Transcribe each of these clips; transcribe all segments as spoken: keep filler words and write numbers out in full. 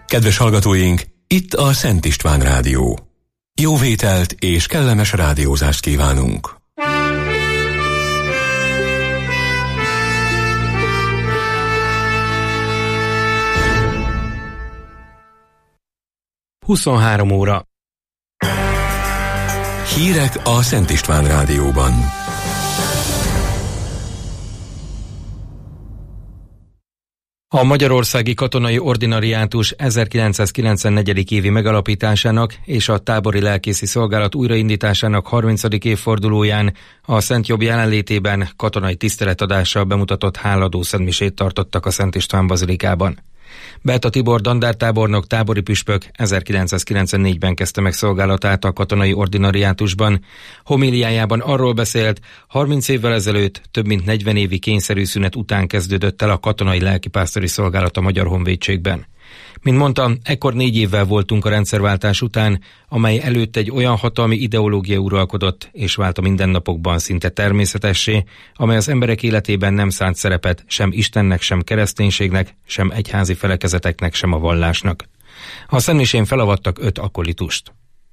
Kedves hallgatóink, itt a Szent István Rádió. Jó vételt és kellemes rádiózást kívánunk! huszonhárom óra. Hírek a Szent István Rádióban. A Magyarországi Katonai Ordinariátus ezerkilencszázkilencvennégy. évi megalapításának és a tábori lelkészi szolgálat újraindításának harmincadik évfordulóján a Szent Jobb jelenlétében katonai tiszteletadással bemutatott háladó szentmisét tartottak a Szent István bazilikában. Beata Tibor dandártábornok tábori püspök ezerkilencszázkilencvennégyben kezdte meg szolgálatát a katonai ordinariátusban. Homíliájában arról beszélt, harminc évvel ezelőtt több mint negyven évi kényszerű szünet után kezdődött el a katonai lelkipásztori szolgálat a Magyar Honvédségben. Mint mondtam, ekkor négy évvel voltunk a rendszerváltás után, amely előtt egy olyan hatalmi ideológia uralkodott és vált a mindennapokban szinte természetessé, amely az emberek életében nem szánt szerepet sem Istennek, sem kereszténységnek, sem egyházi felekezeteknek, sem a vallásnak. A szentmisén felavattak öt akolitust.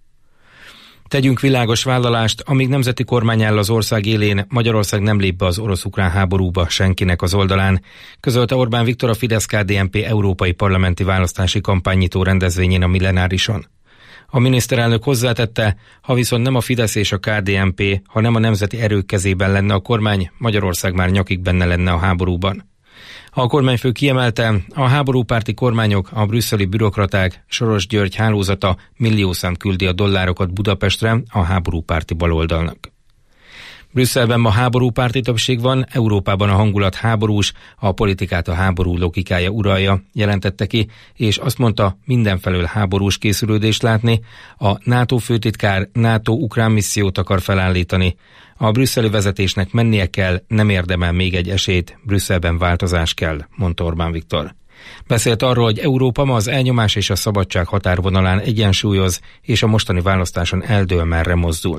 Tegyünk világos vállalást, amíg nemzeti kormány áll az ország élén, Magyarország nem lép be az orosz-ukrán háborúba senkinek az oldalán, közölte Orbán Viktor a Fidesz-ká dé en pé európai parlamenti választási kampánynyitó rendezvényén a Millenárison. A miniszterelnök hozzátette, ha viszont nem a Fidesz és a ká dé en pé, hanem a nemzeti erők kezében lenne a kormány, Magyarország már nyakig benne lenne a háborúban. A kormányfő kiemelte, a háborúpárti kormányok, a brüsszeli bürokraták, Soros György hálózata milliószám küldi a dollárokat Budapestre a háborúpárti baloldalnak. Brüsszelben ma háborúpárti többség van, Európában a hangulat háborús, a politikát a háború logikája uralja, jelentette ki, és azt mondta, mindenfelől háborús készülődést látni, a NATO főtitkár NATO ukrán missziót akar felállítani. A brüsszeli vezetésnek mennie kell, nem érdemel még egy esélyt, Brüsszelben változás kell, mondta Orbán Viktor. Beszélt arról, hogy Európa ma az elnyomás és a szabadság határvonalán egyensúlyoz, és a mostani választáson eldől, merre mozdul.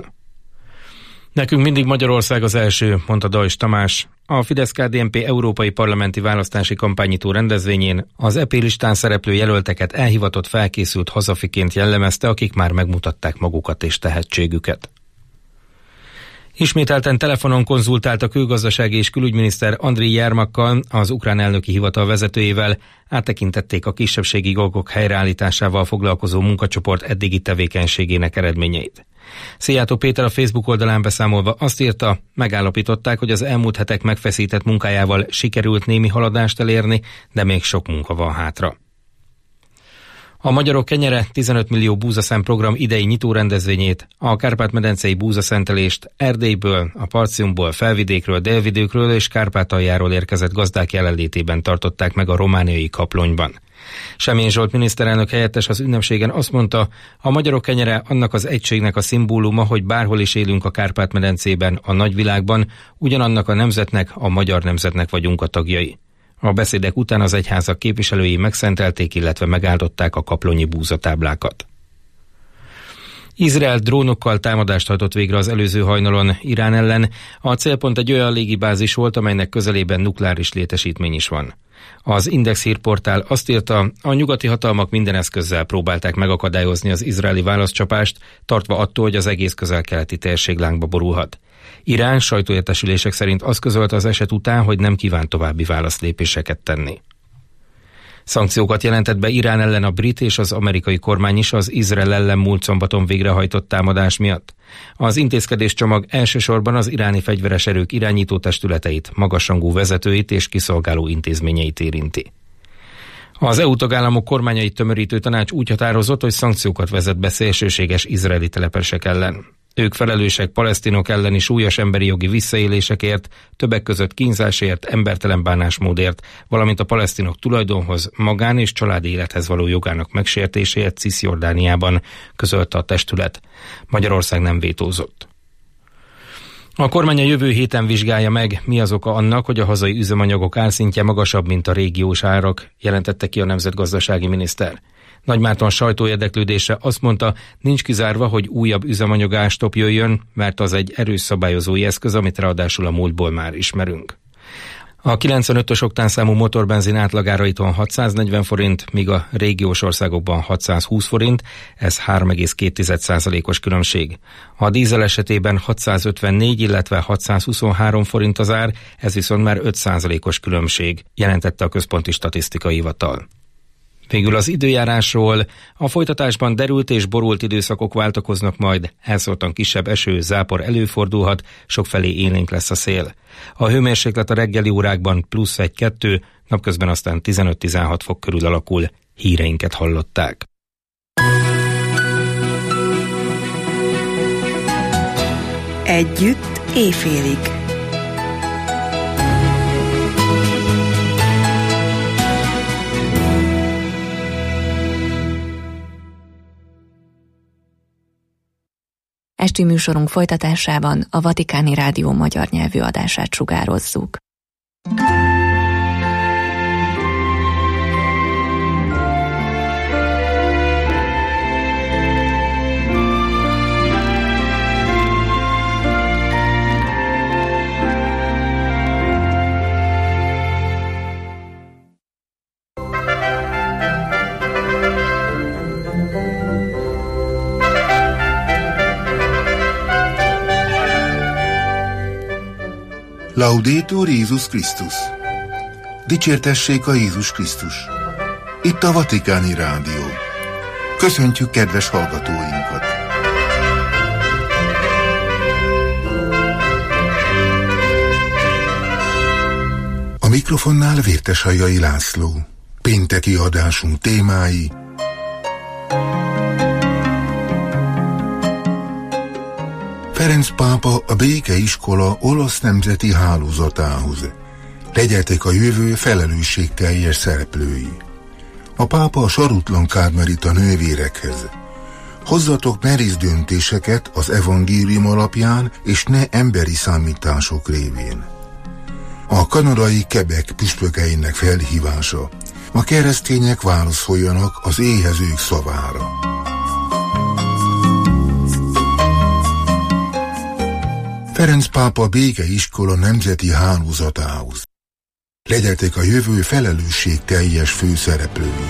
Nekünk mindig Magyarország az első, mondta Dajs Tamás. A Fidesz-ká dé en pé európai parlamenti választási kampánynyitó rendezvényén az é pé listán szereplő jelölteket elhivatott, felkészült hazafiként jellemezte, akik már megmutatták magukat és tehetségüket. Ismételten telefonon konzultált a külgazdasági és külügyminiszter Andriy Jermakkal, az ukrán elnöki hivatal vezetőjével, áttekintették a kisebbségi jogok helyreállításával foglalkozó munkacsoport eddigi tevékenységének eredményeit. Szijjártó Péter a Facebook oldalán beszámolva azt írta, megállapították, hogy az elmúlt hetek megfeszített munkájával sikerült némi haladást elérni, de még sok munka van hátra. A Magyarok Kenyere tizenöt millió búzaszem program idei nyitórendezvényét, a kárpát-medencei búzaszentelést Erdélyből, a Parciumból, Felvidékről, Délvidékről és Kárpátaljáról érkezett gazdák jelenlétében tartották meg a romániai Kaplonyban. Semjén Zsolt miniszterelnök helyettes az ünnepségen azt mondta, a Magyarok Kenyere annak az egységnek a szimbóluma, hogy bárhol is élünk a Kárpát-medencében, a nagyvilágban, ugyanannak a nemzetnek, a magyar nemzetnek vagyunk a tagjai. A beszédek után az egyházak képviselői megszentelték, illetve megáldották a kaplonyi búzatáblákat. Izrael drónokkal támadást hajtott végre az előző hajnalon Irán ellen. A célpont egy olyan légibázis volt, amelynek közelében nukleáris létesítmény is van. Az Index hírportál azt írta, a nyugati hatalmak minden eszközzel próbálták megakadályozni az izraeli válaszcsapást, tartva attól, hogy az egész közel-keleti térség lángba borulhat. Irán sajtóértesülések szerint azt közölte az eset után, hogy nem kíván további válaszlépéseket tenni. Szankciókat jelentett be Irán ellen a brit és az amerikai kormány is az Izrael ellen múlt szombaton végrehajtott támadás miatt. Az intézkedéscsomag elsősorban az iráni fegyveres erők irányító testületeit, magasrangú vezetőit és kiszolgáló intézményeit érinti. Az é u tagállamok kormányait tömörítő tanács úgy határozott, hogy szankciókat vezet be szélsőséges izraeli telepesek ellen. Ők felelősek palesztinok elleni súlyos emberi jogi visszaélésekért, többek között kínzásért, embertelen bánásmódért, valamint a palesztinok tulajdonhoz, magán- és családi élethez való jogának megsértéséért Cisjordániában, közölte a testület. Magyarország nem vétózott. A kormány a jövő héten vizsgálja meg, mi az oka annak, hogy a hazai üzemanyagok árszintje magasabb, mint a régiós árak, jelentette ki a nemzetgazdasági miniszter. Nagymárton sajtóérdeklődésre azt mondta, nincs kizárva, hogy újabb üzemanyagástop jöjjön, mert az egy erős szabályozói eszköz, amit ráadásul a múltból már ismerünk. A kilencvenötös oktánszámú motorbenzin átlagára itthon hatszáznegyven forint, míg a régiós országokban hatszázhúsz forint, ez három egész két százalékos különbség. A dízel esetében hatszázötvennégy, illetve hatszázhuszonhárom forint az ár, ez viszont már öt százalékos különbség, jelentette a Központi Statisztikai Hivatal. Végül az időjárásról: a folytatásban derült és borult időszakok váltakoznak majd, elszórtan kisebb eső, zápor előfordulhat, sokfelé élénk lesz a szél. A hőmérséklet a reggeli órákban plusz egy-kettő, napközben aztán tizenöt-tizenhat fok körül alakul. Híreinket hallották. Együtt éjfélig. Esti műsorunk folytatásában a Vatikáni Rádió magyar nyelvű adását sugározzuk. Laudetur Jézus Krisztus! Dicsértessék a Jézus Krisztus! Itt a Vatikáni Rádió. Köszöntjük kedves hallgatóinkat! A mikrofonnál Vértesajai László. Pénteki adásunk témái: Ferenc pápa a békeiskola olasz nemzeti hálózatához. Legyetek a jövő felelősségteljes szereplői. A pápa a sarutlan kármelita nővérekhez. Hozzatok merész döntéseket az evangélium alapján, és ne emberi számítások révén. A kanadai Quebec püspökeinek felhívása. A keresztények válaszoljanak az éhezők szavára. Ferenc pápa békeiskola nemzeti hálózatához. Legyetek a jövő felelősségteljes főszereplői.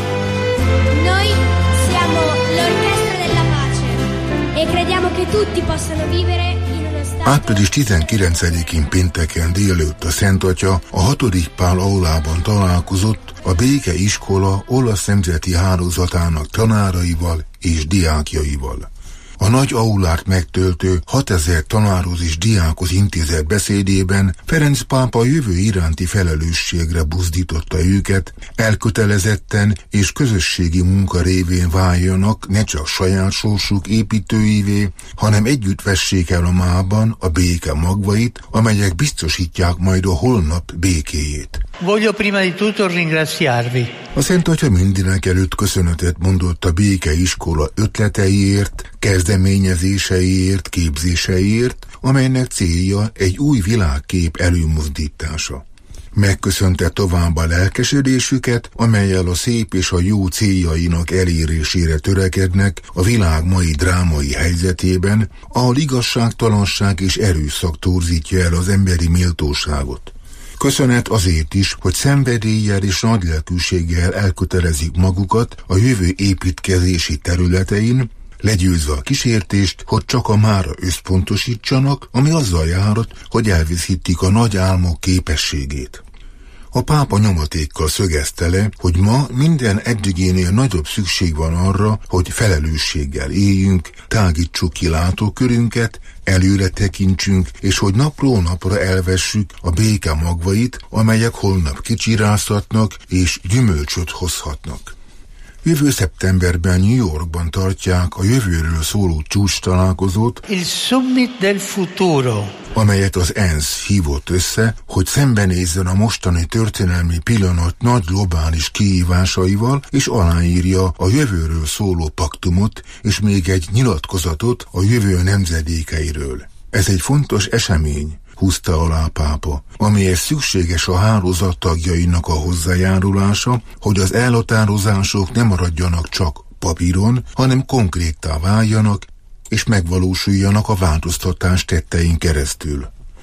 Noi siamo l'orchestra della pace e crediamo che tutti possano vivere in uno stato. Április tizenkilencedikén pénteken délelőtt a Szent Atya a hatodik Pál aulában találkozott a békeiskola olasz nemzeti hálózatának tanáraival és diákjaival. A nagy aulát megtöltő hatezer tanárhoz és diákhoz intézett beszédében Ferenc pápa jövő iránti felelősségre buzdította őket, elkötelezetten és közösségi munka révén váljanak ne csak saját sorsuk építőivé, hanem együtt vessék el a mában a béke magvait, amelyek biztosítják majd a holnap békéjét. Voglio prima di tutto ringraziarvi. A Szent Atya mindenek előtt köszönetet mondott a békeiskola ötleteiért, kezdeményezéseiért, képzéseiért, amelynek célja egy új világkép előmozdítása. Megköszönte továbbá lelkesedésüket, amellyel a szép és a jó céljainak elérésére törekednek a világ mai drámai helyzetében, ahol igazságtalanság és erőszak torzítja el az emberi méltóságot. Köszönet azért is, hogy szenvedéllyel és nagylelkűséggel elkötelezik magukat a jövő építkezési területein, legyőzve a kísértést, hogy csak a mára összpontosítsanak, ami azzal járhat, hogy elveszítik a nagy álmok képességét. A pápa nyomatékkal szögezte le, hogy ma minden eddigénél nagyobb szükség van arra, hogy felelősséggel éljünk, tágítsuk ki látókörünket, előre tekintsünk, és hogy napról napra elvessük a béke magvait, amelyek holnap kicsirázhatnak és gyümölcsöt hozhatnak. Jövő szeptemberben New Yorkban tartják a jövőről szóló csúcs találkozót, Il Summit del Futuro, amelyet az ENSZ hívott össze, hogy szembenézzen a mostani történelmi pillanat nagy globális kihívásaival, és aláírja a jövőről szóló paktumot, és még egy nyilatkozatot a jövő nemzedékeiről. Ez egy fontos esemény, húzta alá a pápa, amihez szükséges a hálózat tagjainak a hozzájárulása, hogy az elhatározások ne maradjanak csak papíron, hanem konkréttá váljanak, és megvalósuljanak a változtatás tettein keresztül.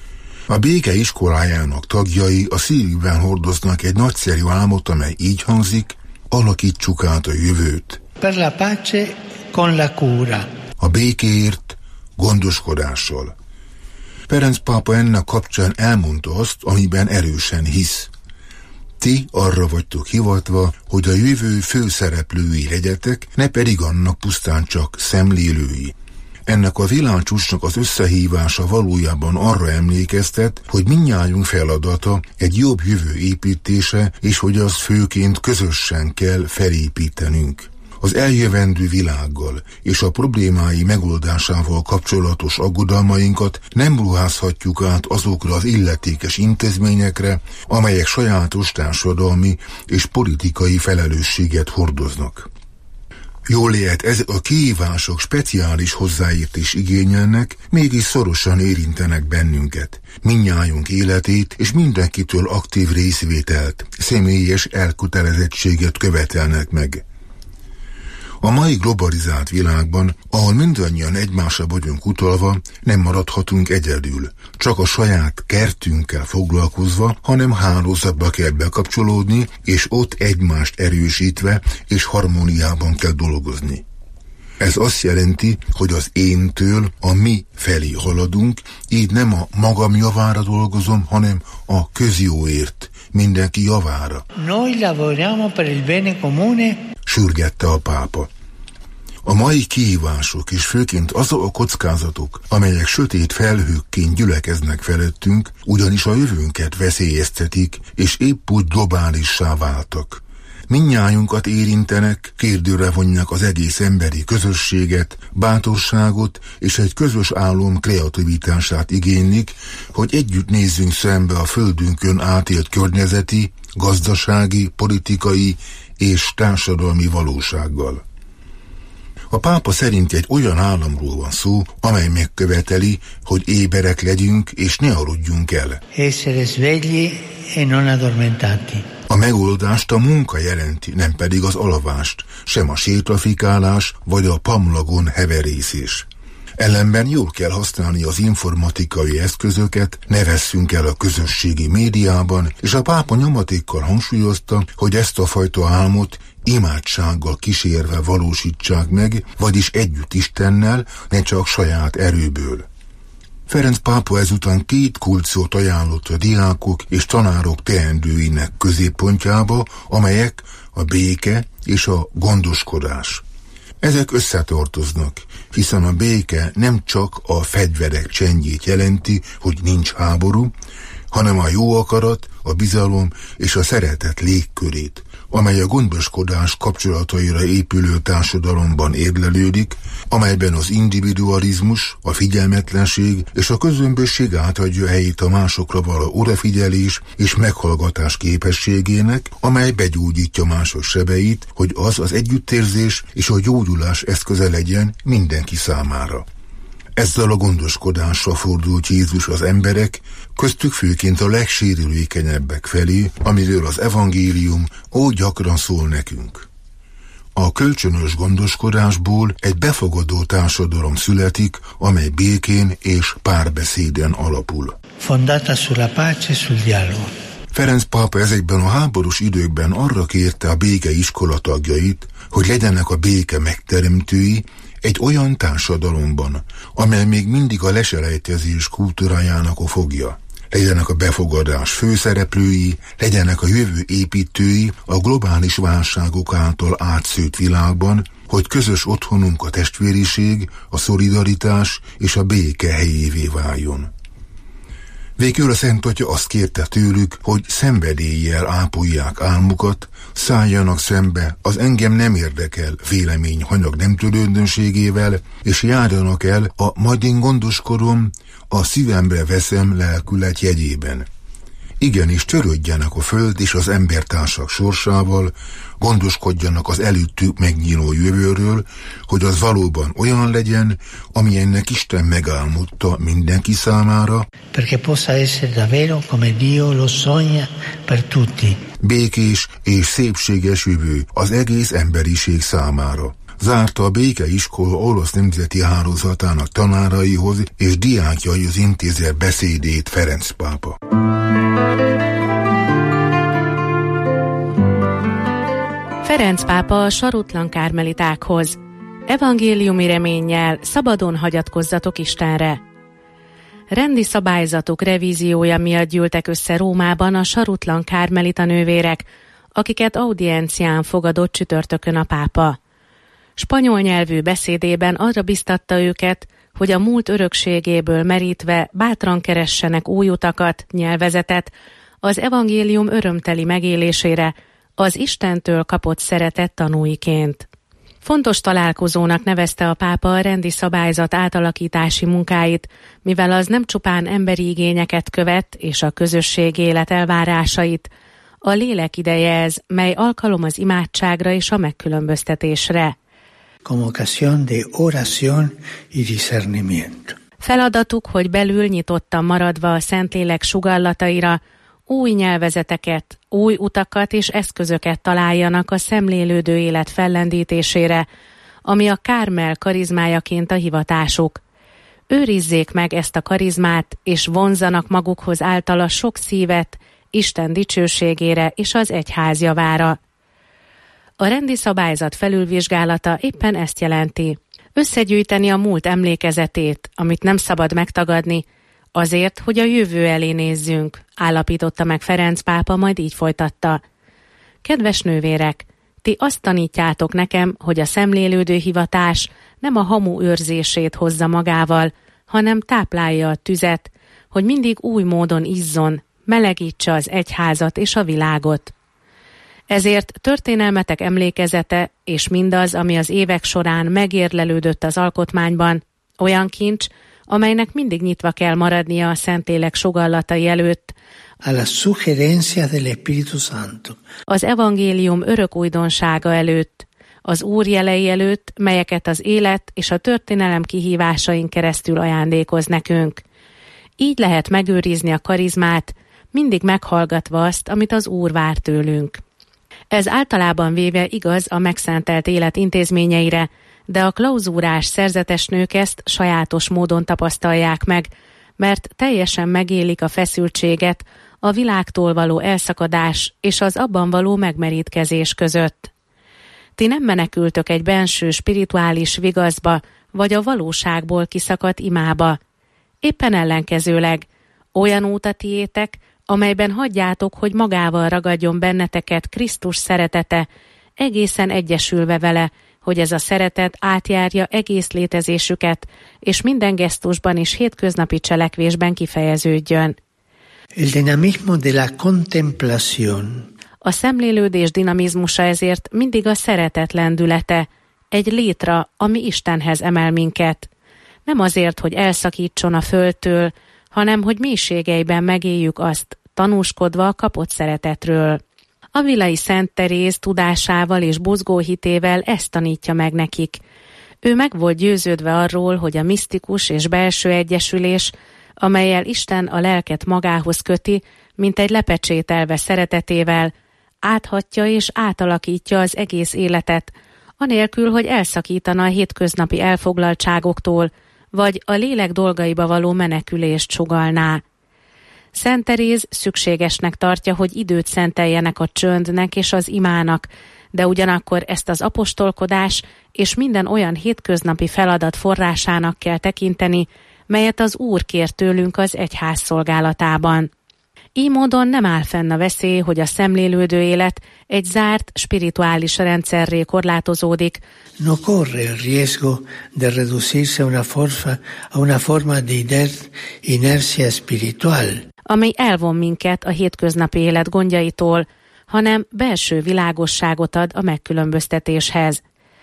A béke iskolájának tagjai a szívükben hordoznak egy nagyszerű álmot, amely így hangzik: alakítsuk át a jövőt. Per la pace con la cura. A békéért gondoskodással. Ferenc pápa ennek kapcsán elmondta azt, amiben erősen hisz. Ti arra vagytok hivatva, hogy a jövő főszereplői legyetek, ne pedig annak pusztán csak szemlélői. Ennek a világcsúcsnak az összehívása valójában arra emlékeztet, hogy mindnyájunk feladata egy jobb jövő építése, és hogy azt főként közösen kell felépítenünk. Az eljövendő világgal és a problémái megoldásával kapcsolatos aggodalmainkat nem ruházhatjuk át azokra az illetékes intézményekre, amelyek sajátos társadalmi és politikai felelősséget hordoznak. Jól lehet, ezek a kihívások speciális hozzáértés igényelnek, mégis szorosan érintenek bennünket, mindnyájunk életét és mindenkitől aktív részvételt, személyes elkötelezettséget követelnek meg. A mai globalizált világban, ahol mindannyian egymásra vagyunk utalva, nem maradhatunk egyedül, csak a saját kertünkkel foglalkozva, hanem hálózatba kell bekapcsolódni, és ott egymást erősítve és harmóniában kell dolgozni. Ez azt jelenti, hogy az éntől a mi felé haladunk, így nem a magam javára dolgozom, hanem a közjóért, mindenki javára. Noi lavoriamo per il bene comune. Sürgette a pápa. A mai kihívások és főként azok a kockázatok, amelyek sötét felhőkként gyülekeznek felettünk, ugyanis a jövőnket veszélyeztetik, és épp úgy globálissá váltak. Mindnyájunkat érintenek, kérdőre vonják az egész emberi közösséget, bátorságot és egy közös álom kreativitását igénylik, hogy együtt nézzünk szembe a földünkön átélt környezeti, gazdasági, politikai és társadalmi valósággal. A pápa szerint egy olyan államról van szó, amely megköveteli, hogy éberek legyünk és ne aludjunk el. Essere svegli e non addormentati. A megoldást a munka jelenti, nem pedig az alvást, sem a sétafikálás vagy a pamlagon heverészés. Ellenben jól kell használni az informatikai eszközöket, ne vesszünk el a közösségi médiában, és a pápa nyomatékkal hangsúlyozta, hogy ezt a fajta álmot imádsággal kísérve valósítsák meg, vagyis együtt Istennel, ne csak saját erőből. Ferenc pápa ezután két kulcsszót ajánlott a diákok és tanárok teendőinek középpontjába, amelyek a béke és a gondoskodás. Ezek összetartoznak, hiszen a béke nem csak a fegyverek csendjét jelenti, hogy nincs háború, hanem a jó akarat, a bizalom és a szeretet légkörét, amely a gondoskodás kapcsolataira épülő társadalomban érlelődik, amelyben az individualizmus, a figyelmetlenség és a közömbösség átadja helyét a másokra való odafigyelés és meghallgatás képességének, amely begyógyítja mások sebeit, hogy az az együttérzés és a gyógyulás eszköze legyen mindenki számára. Ezzel a gondoskodással fordult Jézus az emberek, köztük főként a legsérülékenyebbek felé, amiről az evangélium oly gyakran szól nekünk. A kölcsönös gondoskodásból egy befogadó társadalom születik, amely békén és párbeszéden alapul. Fondata sulla pace e sul dialogo. Ferenc pápa ezekben a háborús időkben arra kérte a béke iskola tagjait, hogy legyenek a béke megteremtői, egy olyan társadalomban, amely még mindig a leselejtezés kultúrájának a fogja. Legyenek a befogadás főszereplői, legyenek a jövő építői a globális válságok által átszőtt világban, hogy közös otthonunk a testvériség, a szolidaritás és a béke helyévé váljon. Végül a Szent Atya azt kérte tőlük, hogy szenvedéllyel ápolják álmukat, szálljanak szembe az engem nem érdekel vélemény hanyag nem törődönségével, és járjanak el a majd én gondoskodom, a szívemre veszem lelkület jegyében. Igenis törődjenek a föld és az embertársak sorsával, gondoskodjanak az előttük megnyíló jövőről, hogy az valóban olyan legyen, amilyennek Isten megálmodta mindenki számára, perché possa essere davvero come Dio lo sogna per tutti. Békés és szépséges jövő az egész emberiség számára. zárta a békeiskola olasz nemzeti hálózatának tanáraihoz és diákjaihoz intézett beszédét Ferenc pápa. Ferenc pápa a sarutlan kármelitákhoz. Evangéliumi reménnyel szabadon hagyatkozzatok Istenre. Rendi szabályzatok revíziója miatt gyűltek össze Rómában a sarutlan kármelita nővérek, akiket audiencián fogadott csütörtökön a pápa. Spanyol nyelvű beszédében arra biztatta őket, hogy a múlt örökségéből merítve bátran keressenek új utakat, nyelvezetet, az evangélium örömteli megélésére, az Istentől kapott szeretet tanúiként. Fontos találkozónak nevezte a pápa a rendi szabályzat átalakítási munkáit, mivel az nem csupán emberi igényeket követ és a közösség élet elvárásait. A lélek ideje ez, mely alkalom az imádságra és a megkülönböztetésre. Como ocasión de oración y discernimiento. Feladatuk, hogy belül nyitottan maradva a Szentlélek sugallataira, új nyelvezeteket, új utakat és eszközöket találjanak a szemlélődő élet fellendítésére, ami a Kármel karizmájaként a hivatásuk. Őrizzék meg ezt a karizmát, és vonzzanak magukhoz általa sok szívet, Isten dicsőségére és az egyház javára. A rendi szabályzat felülvizsgálata éppen ezt jelenti. Összegyűjteni a múlt emlékezetét, amit nem szabad megtagadni, azért, hogy a jövő elé nézzünk, állapította meg Ferenc pápa, majd így folytatta. Kedves nővérek, ti azt tanítjátok nekem, hogy a szemlélődő hivatás nem a hamu őrzését hozza magával, hanem táplálja a tüzet, hogy mindig új módon izzon, melegítse az egyházat és a világot. Ezért történelmetek emlékezete és mindaz, ami az évek során megérlelődött az alkotmányban, olyan kincs, amelynek mindig nyitva kell maradnia a Szentlélek sugallatai előtt, a las sugerencias del Espíritu Santo. Az evangélium örök újdonsága előtt, az Úr jelei előtt, melyeket az élet és a történelem kihívásain keresztül ajándékoz nekünk. Így lehet megőrizni a karizmát, mindig meghallgatva azt, amit az Úr vár tőlünk. Ez általában véve igaz a megszentelt élet intézményeire, de a klauzúrás szerzetes nők ezt sajátos módon tapasztalják meg, mert teljesen megélik a feszültséget, a világtól való elszakadás és az abban való megmerítkezés között. Ti nem menekültök egy benső spirituális vigaszba, vagy a valóságból kiszakadt imába. Éppen ellenkezőleg, olyan út a tiétek, amelyben hagyjátok, hogy magával ragadjon benneteket Krisztus szeretete, egészen egyesülve vele, hogy ez a szeretet átjárja egész létezésüket, és minden gesztusban és hétköznapi cselekvésben kifejeződjön. El dinamismo de la contemplación. A szemlélődés dinamizmusa ezért mindig a szeretet lendülete, egy létra, ami Istenhez emel minket. Nem azért, hogy elszakítson a földtől, hanem hogy mélységeiben megéljük azt, tanúskodva a kapott szeretetről. Avilai Szent Teréz tudásával és buzgó hitével ezt tanítja meg nekik. Ő meg volt győződve arról, hogy a misztikus és belső egyesülés, amellyel Isten a lelket magához köti, mint egy lepecsételve szeretetével, áthatja és átalakítja az egész életet, anélkül, hogy elszakítana a hétköznapi elfoglaltságoktól, vagy a lélek dolgaiba való menekülést sugallná. Szent Teréz szükségesnek tartja, hogy időt szenteljenek a csöndnek és az imának, de ugyanakkor ezt az apostolkodás és minden olyan hétköznapi feladat forrásának kell tekinteni, melyet az Úr kér tőlünk az egyház szolgálatában. Így módon nem áll fenn a veszély, hogy a szemlélődő élet egy zárt, spirituális rendszerré korlátozódik. No corre el riesgo de reducirse a una forma, a una forma de inercia espiritual. Amely elvon minket a hétköznapi élet gondjaitól, hanem belső világosságot ad a megkülönböztetéshez.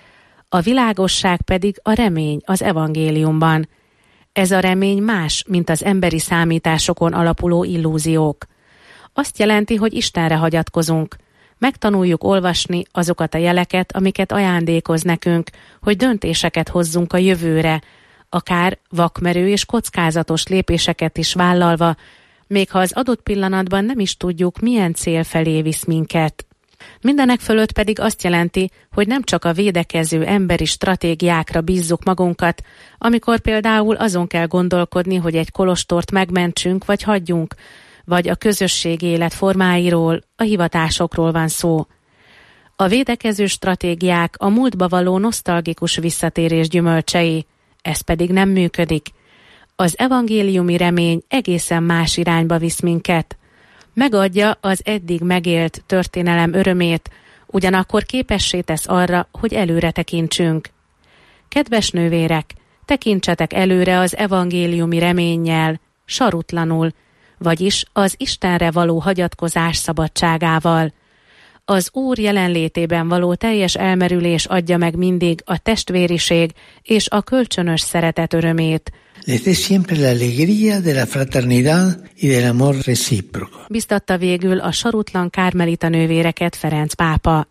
A világosság pedig a remény az evangéliumban. Ez a remény más, mint az emberi számításokon alapuló illúziók. Azt jelenti, hogy Istenre hagyatkozunk. Megtanuljuk olvasni azokat a jeleket, amiket ajándékoz nekünk, hogy döntéseket hozzunk a jövőre, akár vakmerő és kockázatos lépéseket is vállalva, még ha az adott pillanatban nem is tudjuk, milyen cél felé visz minket. Mindenek fölött pedig azt jelenti, hogy nem csak a védekező emberi stratégiákra bízzuk magunkat, amikor például azon kell gondolkodni, hogy egy kolostort megmentsünk vagy hagyjunk, vagy a közösségi élet formáiról, a hivatásokról van szó. A védekező stratégiák a múltba való nosztalgikus visszatérés gyümölcsei, ez pedig nem működik. Az evangéliumi remény egészen más irányba visz minket. Megadja az eddig megélt történelem örömét, ugyanakkor képessé tesz arra, hogy előre tekintsünk. Kedves nővérek, tekintsetek előre az evangéliumi reménnyel, sarutlanul, vagyis az Istenre való hagyatkozás szabadságával. Az Úr jelenlétében való teljes elmerülés adja meg mindig a testvériség és a kölcsönös szeretet örömét. Les dé siempre la alegría de la fraternidad y del amor recíproco. Biztatta végül a sarutlan kármelita nővéreket Ferenc pápa.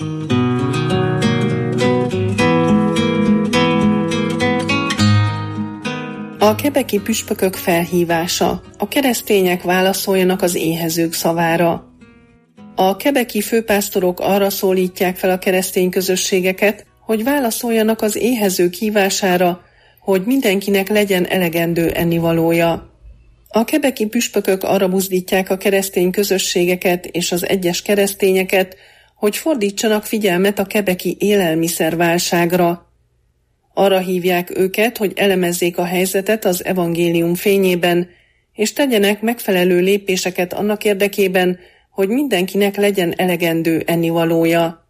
A quebeci püspökök felhívása. A keresztények válaszoljanak az éhezők szavára. A quebeci főpásztorok arra szólítják fel a keresztény közösségeket, hogy válaszoljanak az éhezők hívására, hogy mindenkinek legyen elegendő ennivalója. A quebeci püspökök arra buzdítják a keresztény közösségeket és az egyes keresztényeket, hogy fordítsanak figyelmet a quebeci élelmiszerválságra. Arra hívják őket, hogy elemezzék a helyzetet az evangélium fényében, és tegyenek megfelelő lépéseket annak érdekében, hogy mindenkinek legyen elegendő ennivalója.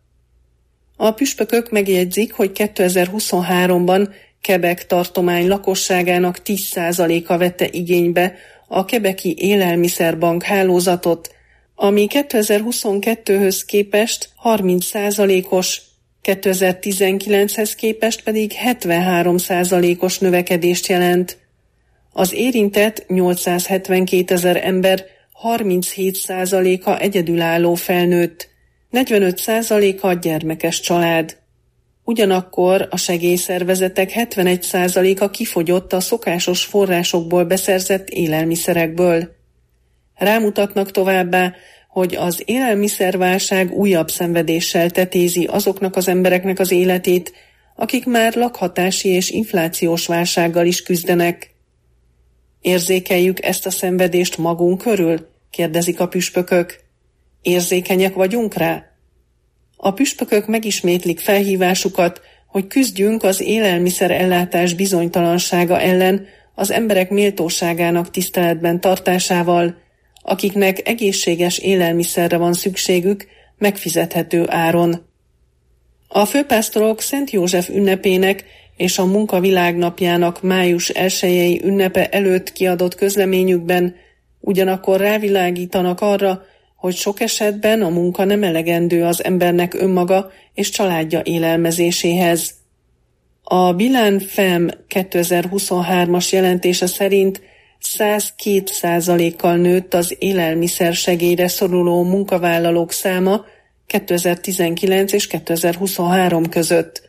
A püspökök megjegyzik, hogy kétezer-huszonháromban Quebec tartomány lakosságának tíz százaléka vette igénybe a quebeci élelmiszerbank hálózatot, ami kétezer-huszonkettőhöz képest harminc százalékos, kétezer-tizenkilenchez képest pedig hetvenhárom százalékos növekedést jelent. Az érintett nyolcszázhetvenkétezer ember harminchét százaléka egyedülálló felnőtt, negyvenöt százaléka gyermekes család. Ugyanakkor a segélyszervezetek hetvenegy százaléka kifogyott a szokásos forrásokból beszerzett élelmiszerekből. Rámutatnak továbbá, hogy az élelmiszerválság újabb szenvedéssel tetézi azoknak az embereknek az életét, akik már lakhatási és inflációs válsággal is küzdenek. Érzékeljük ezt a szenvedést magunk körül? Kérdezik a püspökök. Érzékenyek vagyunk rá? A püspökök megismétlik felhívásukat, hogy küzdjünk az élelmiszer ellátás bizonytalansága ellen az emberek méltóságának tiszteletben tartásával, akiknek egészséges élelmiszerre van szükségük megfizethető áron. A főpásztorok Szent József ünnepének és a Munka Világnapjának május elsejei ünnepe előtt kiadott közleményükben ugyanakkor rávilágítanak arra, hogy sok esetben a munka nem elegendő az embernek önmaga és családja élelmezéséhez. A Bilan Fem kétezer-huszonhármas jelentése szerint százkettő százalékkal nőtt az élelmiszer segélyre szoruló munkavállalók száma kétezer-tizenkilenc és kétezer-huszonhárom között.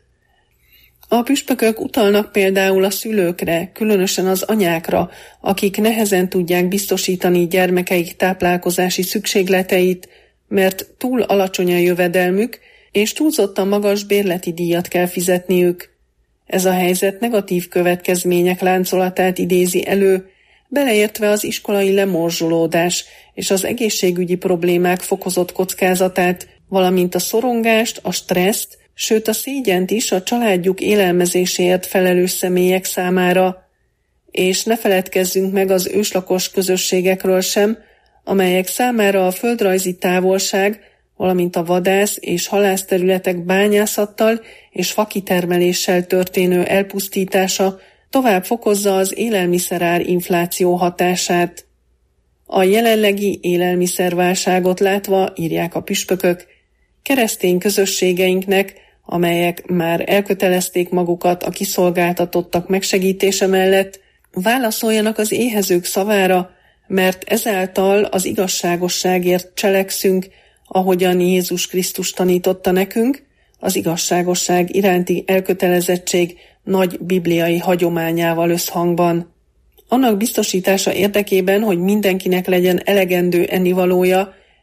A püspökök utalnak például a szülőkre, különösen az anyákra, akik nehezen tudják biztosítani gyermekeik táplálkozási szükségleteit, mert túl alacsony a jövedelmük, és túlzottan magas bérleti díjat kell fizetniük. Ez a helyzet negatív következmények láncolatát idézi elő, beleértve az iskolai lemorzsolódás és az egészségügyi problémák fokozott kockázatát, valamint a szorongást, a stresszt, sőt a szégyent is a családjuk élelmezéséért felelős személyek számára. És ne feledkezzünk meg az őslakos közösségekről sem, amelyek számára a földrajzi távolság, valamint a vadász- és halászterületek bányászattal és fakitermeléssel történő elpusztítása tovább fokozza az élelmiszerár infláció hatását. A jelenlegi élelmiszerválságot látva, írják a püspökök, keresztény közösségeinknek, amelyek már elkötelezték magukat a kiszolgáltatottak megsegítése mellett, válaszoljanak az éhezők szavára, mert ezáltal az igazságosságért cselekszünk, ahogyan Jézus Krisztus tanította nekünk, az igazságosság iránti elkötelezettség nagy bibliai hagyományával összhangban. Annak biztosítása érdekében, hogy mindenkinek legyen elegendő ennivalója,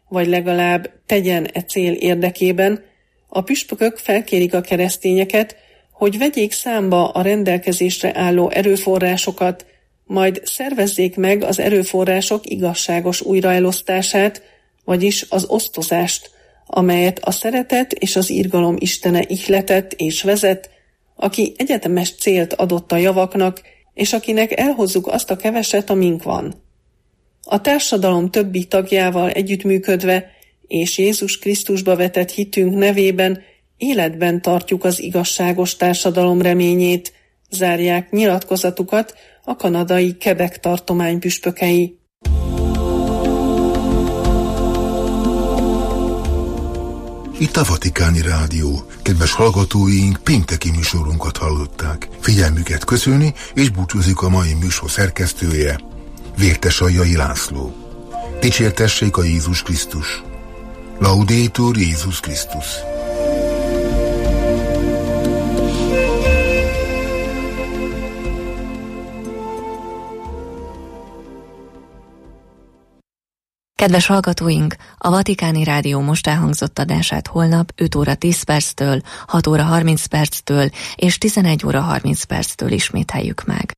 vagy legalább tegyen e cél érdekében, a püspökök felkérik a keresztényeket, hogy vegyék számba a rendelkezésre álló erőforrásokat, majd szervezzék meg az erőforrások igazságos újraelosztását, vagyis az osztozást, amelyet a szeretet és az irgalom istene ihletett és vezet, aki egyetemes célt adott a javaknak, és akinek elhozzuk azt a keveset, amink van. A társadalom többi tagjával együttműködve és Jézus Krisztusba vetett hitünk nevében életben tartjuk az igazságos társadalom reményét, zárják nyilatkozatukat a kanadai Quebec tartomány püspökei. Itt a Vatikáni Rádió. Kedves hallgatóink, pénteki műsorunkat hallották. Figyelmüket köszöni, és búcsúzik a mai műsor szerkesztője, Vértesaljai László. Dicsértessék a Jézus Krisztus! Laudetur Jézus Krisztus! Kedves hallgatóink, a Vatikáni Rádió most elhangzott adását holnap öt óra tíz perctől, hat óra harminc perctől és tizenegy óra harminc perctől ismételjük meg.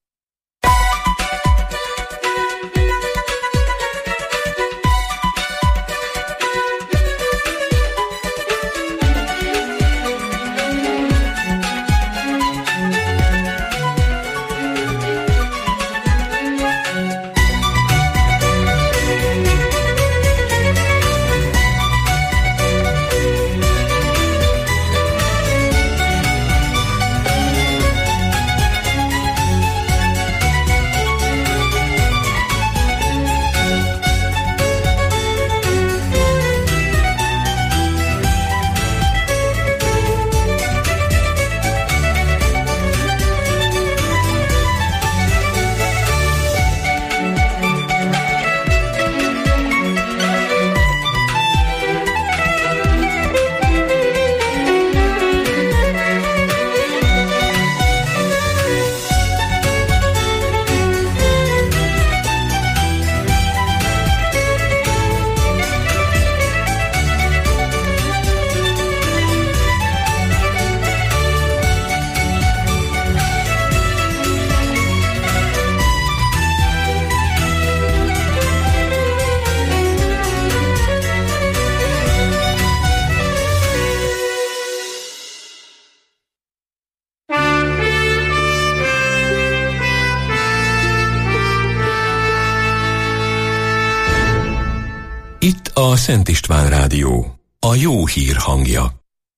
Itt a Szent István Rádió, a jó hír hangja.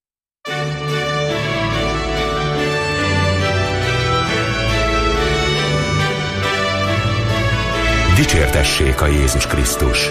Dicsértessék a Jézus Krisztus!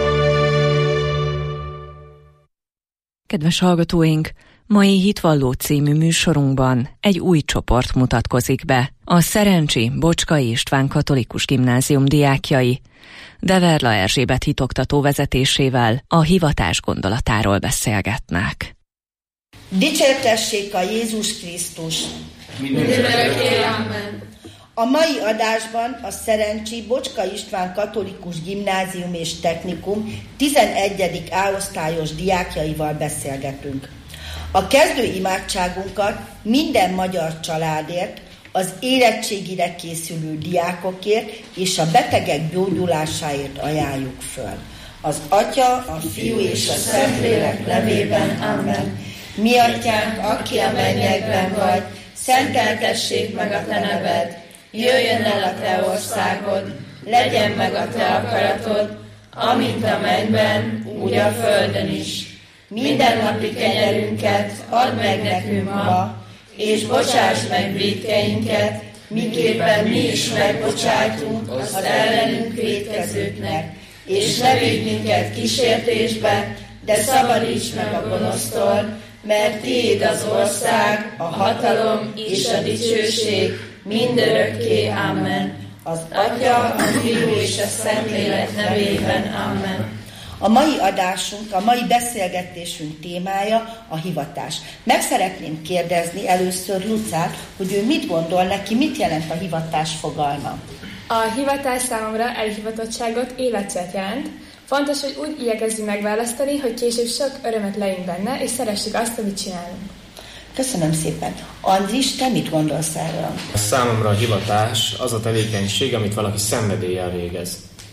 Kedves hallgatóink, mai Hitvalló című műsorunkban egy új csoport mutatkozik be. A Szerencsi Bocskai István Katolikus Gimnázium diákjai Deverla Erzsébet hitoktató vezetésével a hivatás gondolatáról beszélgetnek. Dicsértessék a Jézus Krisztus! Mindörökké, amen! A mai adásban a Szerencsi Bocskai István Katolikus Gimnázium és Technikum tizenegyedik A-osztályos diákjaival beszélgetünk. A kezdő imádságunkat minden magyar családért, az érettségire készülő diákokért és a betegek gyógyulásáért ajánljuk föl. Az Atya, a Fiú és a Szentlélek nevében, amen. Mi atyánk, aki a mennyekben vagy, szenteltessék meg a te neved, jöjjön el a te országod, legyen meg a te akaratod, amint a mennyben, úgy a földön is. Mindennapi kenyerünket add meg nekünk ma, és bocsáss meg vétkeinket, miképpen mi is megbocsájtunk az ellenünk vétkezőknek, és ne vigy minket kísértésbe, de szabadíts meg a gonosztól, mert tiéd az ország, a hatalom és a dicsőség mindörökké, amen. Az Atya, a Fiú és a Szentlélek nevében, amen. A mai adásunk, a mai beszélgetésünk témája a hivatás. Meg szeretném kérdezni először Lucát, hogy ő mit gondol neki, mit jelent a hivatás fogalma. A hivatás számomra elhivatottságot, életcélt jelent. Fontos, hogy úgy igyekezzünk megválasztani, hogy később sok örömet lejünk benne, és szeressük azt, amit csinálunk. Köszönöm szépen. Andris, te mit gondolsz erről? Számomra a hivatás az a tevékenység, amit valaki szenvedéllyel végez.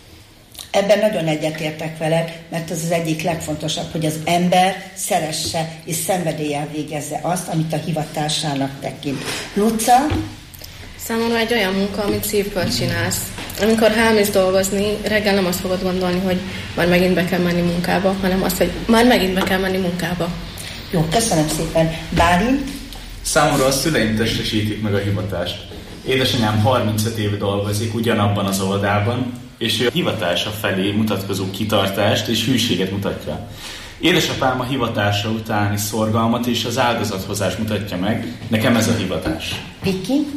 Ebben nagyon egyetértek veled, mert az az egyik legfontosabb, hogy az ember szeresse és szenvedéllyel végezze azt, amit a hivatásának tekint. Luca? Számomra egy olyan munka, amit szívből csinálsz. Amikor elmész dolgozni, reggel nem azt fogod gondolni, hogy már megint be kell menni munkába, hanem azt, hogy már megint be kell menni munkába. Jó, köszönöm szépen. Bálint? Számomra a szüleim testesítik meg a hivatást. Édesanyám harmincöt éve dolgozik ugyanabban az oldalban, és ő a hivatása felé mutatkozó kitartást és hűséget mutatja. Édesapám a hivatása utáni szorgalmat és az áldozathozást mutatja meg. Nekem ez a hivatás. Viki?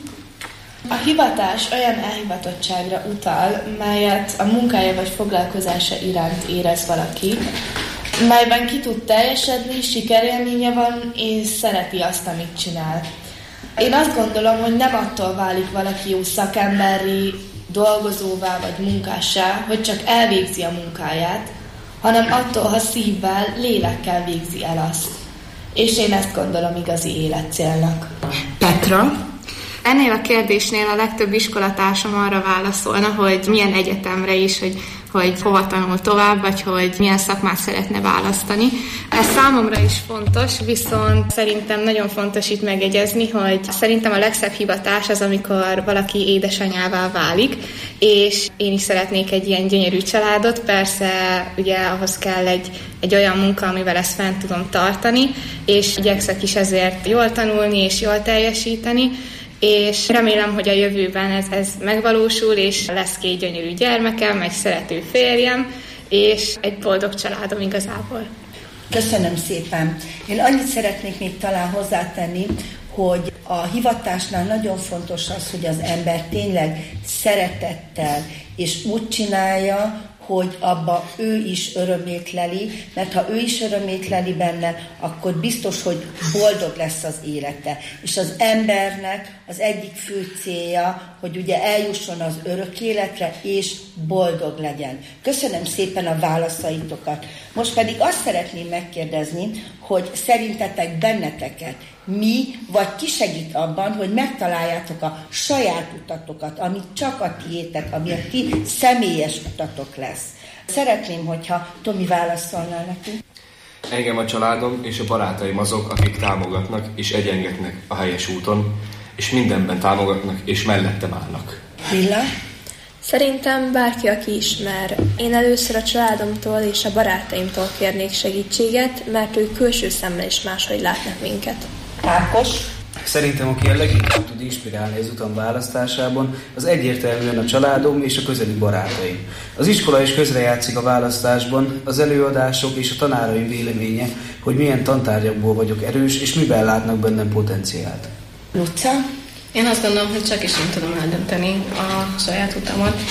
A hivatás olyan elhivatottságra utal, melyet a munkája vagy foglalkozása iránt érez valaki, melyben ki tud teljesedni, sikerélménye van, és szereti azt, amit csinál. Én azt gondolom, hogy nem attól válik valaki jó szakemberré, dolgozóvá vagy munkássá, hogy csak elvégzi a munkáját, hanem attól, ha szívvel, lélekkel végzi el azt. És én ezt gondolom igazi életcélnak. Petra? Ennél a kérdésnél a legtöbb iskolatársam arra válaszolna, hogy milyen egyetemre is, hogy, hogy hova tanul tovább, vagy hogy milyen szakmát szeretne választani. Ez számomra is fontos, viszont szerintem nagyon fontos itt megjegyezni, hogy szerintem a legszebb hivatás az, amikor valaki édesanyává válik, és én is szeretnék egy ilyen gyönyörű családot, persze ugye ahhoz kell egy, egy olyan munka, amivel ezt fent tudom tartani, és igyekszek is ezért jól tanulni és jól teljesíteni, és remélem, hogy a jövőben ez, ez megvalósul, és lesz két gyönyörű gyermekem, egy szerető férjem, és egy boldog családom igazából. Köszönöm szépen. Én annyit szeretnék még talán hozzátenni, hogy a hivatásnál nagyon fontos az, hogy az ember tényleg szeretettel és úgy csinálja, hogy abba ő is örömét leli, mert ha ő is örömét leli benne, akkor biztos, hogy boldog lesz az élete. És az embernek az egyik fő célja, hogy ugye eljusson az örök életre, és boldog legyen. Köszönöm szépen a válaszaitokat. Most pedig azt szeretném megkérdezni, hogy szerintetek benneteket mi, vagy ki segít abban, hogy megtaláljátok a saját utatokat, ami csak a tiétek, ami a ti személyes utatok lesz. Szeretném, hogyha Tomi válaszolnál neki. Engem a családom és a barátaim azok, akik támogatnak és egyengetnek a helyes úton, és mindenben támogatnak és mellettem állnak. Villa? Szerintem bárki, aki ismer. Én először a családomtól és a barátaimtól kérnék segítséget, mert ők külső szemmel is máshogy látnak minket. Ákos? Szerintem, aki a leginkább tud inspirálni az utam választásában, az egyértelműen a családom és a közeli barátaim. Az iskola is közrejátszik a választásban, az előadások és a tanáraim véleménye, hogy milyen tantárgyakból vagyok erős, és miben látnak bennem potenciált. Luca? Én azt gondolom, hogy csak is én tudom eldönteni a saját utamat,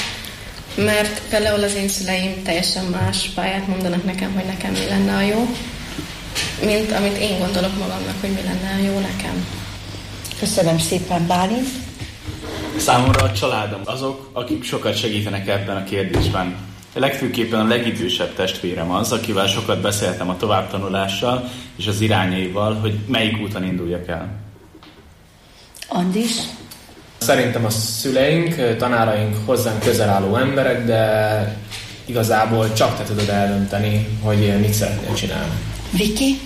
mert például az én szüleim teljesen más pályát mondanak nekem, hogy nekem mi lenne a jó, mint amit én gondolok magamnak, hogy mi lenne a jó nekem. Köszönöm szépen, Bálint. Számomra a családom azok, akik sokat segítenek ebben a kérdésben. Legfőképpen a legidősebb testvérem az, akivel sokat beszéltem a továbbtanulással és az irányaival, hogy melyik úton induljak el. Andis? Szerintem a szüleink, tanáraink hozzánk közel álló emberek, de igazából csak te tudod eldönteni, hogy mit szeretnél csinálni. Viki?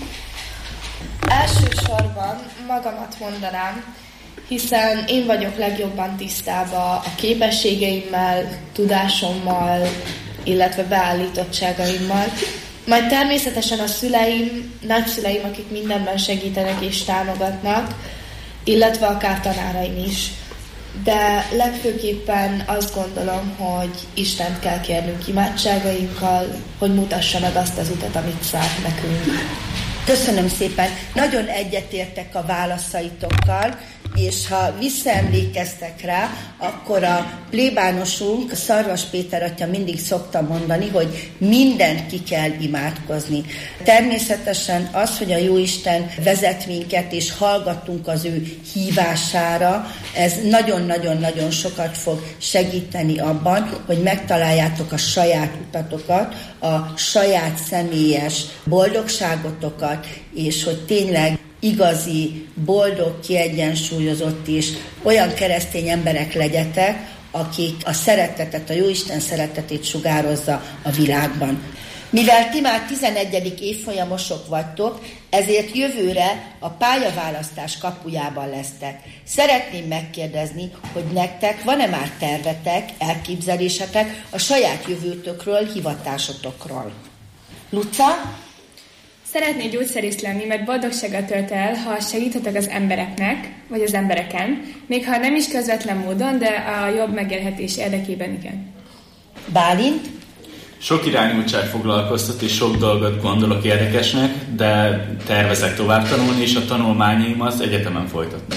Elsősorban magamat mondanám, hiszen én vagyok legjobban tisztában a képességeimmel, tudásommal, illetve beállítottságaimmal. Majd természetesen a szüleim, nagyszüleim, akik mindenben segítenek és támogatnak, illetve akár tanáraim is. De legfőképpen azt gondolom, hogy Istent kell kérnünk imádságainkkal, hogy mutassa meg azt az utat, amit szánt nekünk. Köszönöm szépen. Nagyon egyetértek a válaszaitokkal, és ha visszaemlékeztek rá, akkor a plébánosunk, Szarvas Péter atya mindig szokta mondani, hogy mindent ki kell imádkozni. Természetesen az, hogy a Jóisten vezet minket, és hallgatunk az ő hívására, ez nagyon-nagyon-nagyon sokat fog segíteni abban, hogy megtaláljátok a saját utatokat, a saját személyes boldogságotokat, és hogy tényleg igazi, boldog, kiegyensúlyozott és olyan keresztény emberek legyetek, akik a szeretetet, a Jóisten szeretetét sugározza a világban. Mivel ti már tizenegyedik évfolyamosok vagytok, ezért jövőre a pályaválasztás kapujában lesztek. Szeretném megkérdezni, hogy nektek van-e már tervetek, elképzelésetek a saját jövőtökről, hivatásotokról? Luca? Szeretnék gyógyszerész lenni, mert boldogsággal tölt el, ha segíthetek az embereknek, vagy az embereken, még ha nem is közvetlen módon, de a jobb megélhetés érdekében igen. Bálint? Sok irányultság foglalkoztat, és sok dolgot gondolok érdekesnek, de tervezek tovább tanulni, és a tanulmányaim az egyetemen folytatnak.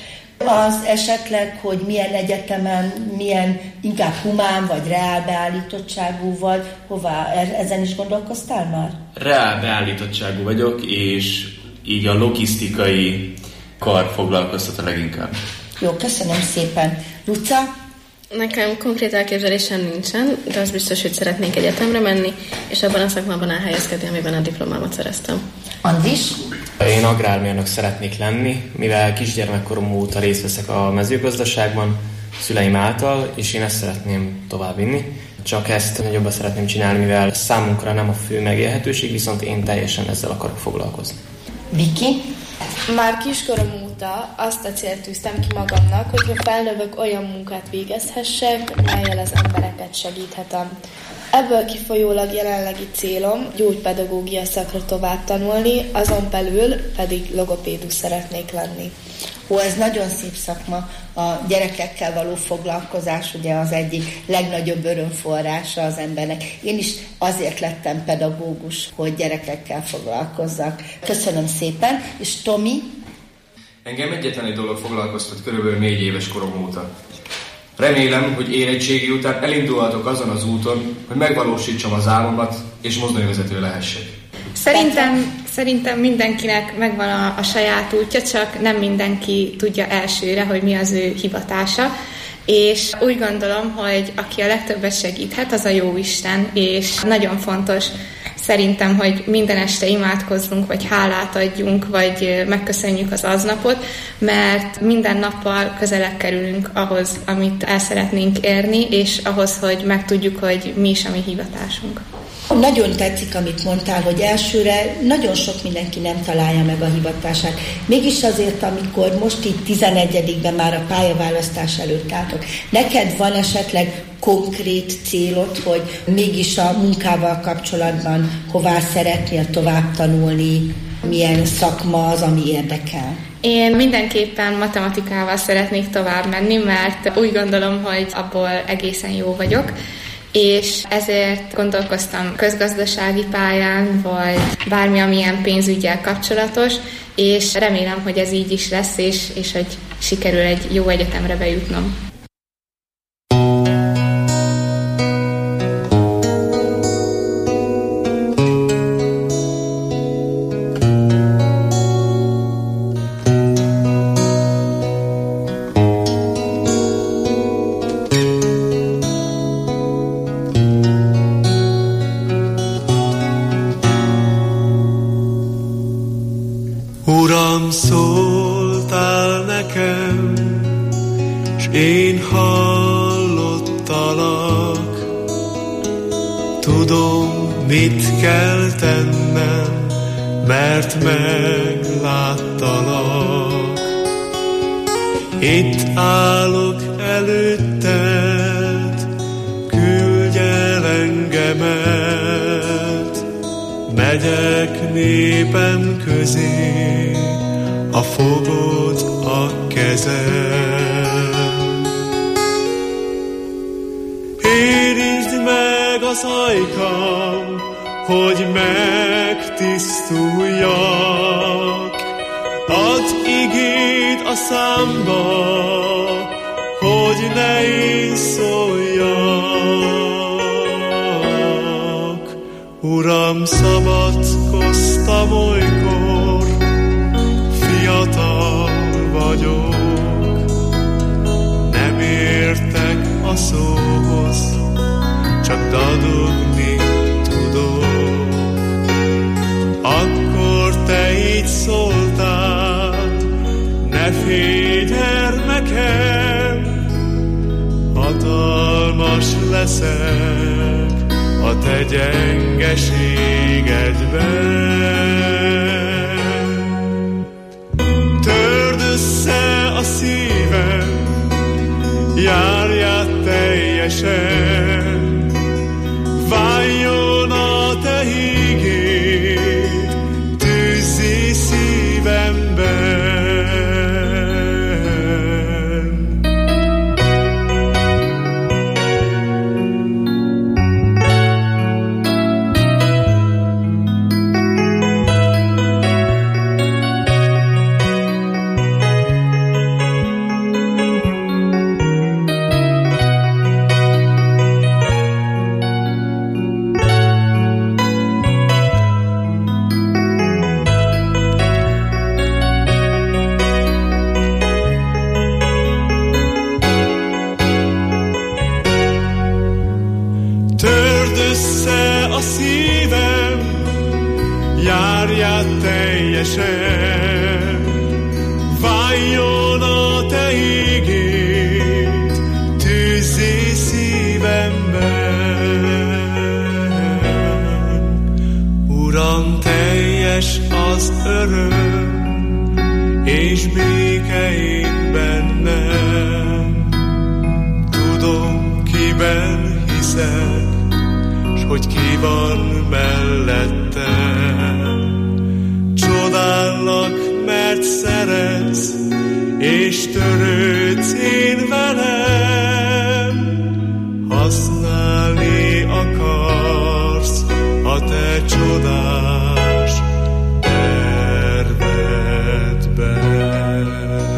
Az esetleg, hogy milyen egyetemen, milyen inkább humán vagy reál beállítottságú vagy, hová, ezen is gondolkoztál már? Reál beállítottságú vagyok, és így a logisztikai kar foglalkoztat a leginkább. Jó, köszönöm szépen. Luca? Nekem konkrét elképzelésem nincsen, de az biztos, hogy szeretnék egyetemre menni, és abban a szakmában elhelyezkedni, amiben a diplomámat szereztem. Andris? Én agrármérnök szeretnék lenni, mivel kisgyermekkorom óta részt veszek a mezőgazdaságban szüleim által, és én ezt szeretném továbbvinni. Csak ezt nagyobban szeretném csinálni, mivel számunkra nem a fő megélhetőség, viszont én teljesen ezzel akarok foglalkozni. Viki? Már kiskorom óta azt a célt tűztem ki magamnak, hogyha felnövök, olyan munkát végezhessek, mellyel az embereket segíthetem. Ebből kifolyólag jelenlegi célom gyógypedagógia szakra tovább tanulni, azon belül pedig logopédus szeretnék lenni. Ó, ez nagyon szép szakma. A gyerekekkel való foglalkozás ugye az egyik legnagyobb örömforrása az embernek. Én is azért lettem pedagógus, hogy gyerekekkel foglalkozzak. Köszönöm szépen. És Tomi? Engem egyetlen egy dolog foglalkoztat körülbelül négy éves korom óta. Remélem, hogy érettségi után elindulhatok azon az úton, hogy megvalósítsam az álmomat, és mozdonyvezető lehessek. Szerintem, szerintem mindenkinek megvan a, a saját útja, csak nem mindenki tudja elsőre, hogy mi az ő hivatása. És úgy gondolom, hogy aki a legtöbbet segíthet, az a Jóisten, és nagyon fontos szerintem, hogy minden este imádkozzunk, vagy hálát adjunk, vagy megköszönjük az aznapot, mert minden nappal közelebb kerülünk ahhoz, amit el szeretnénk érni, és ahhoz, hogy megtudjuk, hogy mi is a mi hivatásunk. Nagyon tetszik, amit mondtál, hogy elsőre nagyon sok mindenki nem találja meg a hivatását. Mégis azért, amikor most itt tizenegyedikben már a pályaválasztás előtt álltok, neked van esetleg konkrét célod, hogy mégis a munkával kapcsolatban hová szeretnél tovább tanulni, milyen szakma az, ami érdekel? Én mindenképpen matematikával szeretnék tovább menni, mert úgy gondolom, hogy abból egészen jó vagyok, és ezért gondolkoztam közgazdasági pályán, vagy bármi, amilyen pénzüggyel kapcsolatos, és remélem, hogy ez így is lesz, és, és hogy sikerül egy jó egyetemre bejutnom. Uram, szóltál nekem, s én hallottalak. Tudom, mit kell tennem, mert megláttalak. Itt állok előtted, küldj el engemet. Megyek népem közé, a fogod a kezem. Érizd meg az ajkam, hogy megtisztuljak. Add igét írd a számba, hogy ne én szóljak. Uram, szabadkoztam olykor, fiatal vagyok, nem értek a szóhoz, csak dadogni tudok. Akkor te így szóltál, ne félj, gyermekem, hatalmas leszek a te gyengeségedben. Törd össze a szívem, járját teljesen, váljon a te hígéd, tűzzé szívemben. Váljon a te ígéd, tűzzé szívemben. Uram, teljes az öröm, és béke én bennem. Tudom, kiben hiszek, s hogy ki van mellettem. Csodállak, mert szeretsz, és törődsz én velem. Használni akarsz a te csodás tervedben.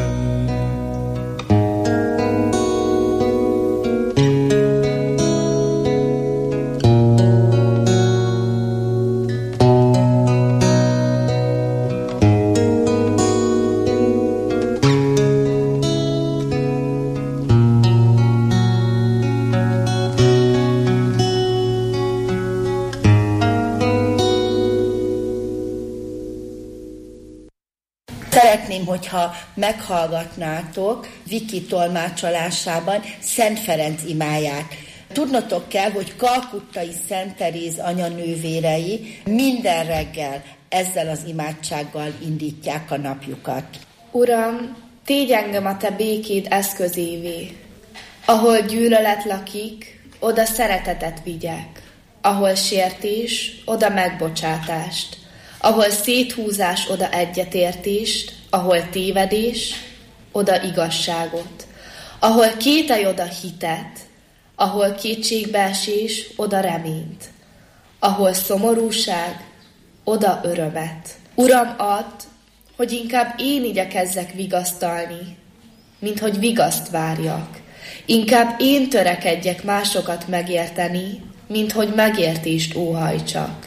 Szeretném, hogyha meghallgatnátok Viki tolmácsolásában Szent Ferenc imáját. Tudnotok kell, hogy kalkuttai Szent Teréz anyanővérei minden reggel ezzel az imádsággal indítják a napjukat. Uram, tégy engem a te békéd eszközévé. Ahol gyűlölet lakik, oda szeretetet vigyek. Ahol sértés, oda megbocsátást. Ahol széthúzás, oda egyetértést, ahol tévedés, oda igazságot. Ahol kételj, oda hitet, ahol kétségbeesés, oda reményt. Ahol szomorúság, oda örömet. Uram, add, hogy inkább én igyekezzek vigasztalni, mint hogy vigaszt várjak. Inkább én törekedjek másokat megérteni, mint hogy megértést óhajtsak.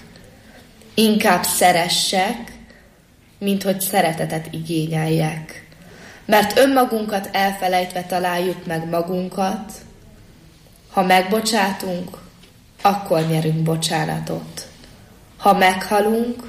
Inkább szeressek, mint hogy szeretetet igényeljek. Mert önmagunkat elfelejtve találjuk meg magunkat, ha megbocsátunk, akkor nyerünk bocsánatot. Ha meghalunk,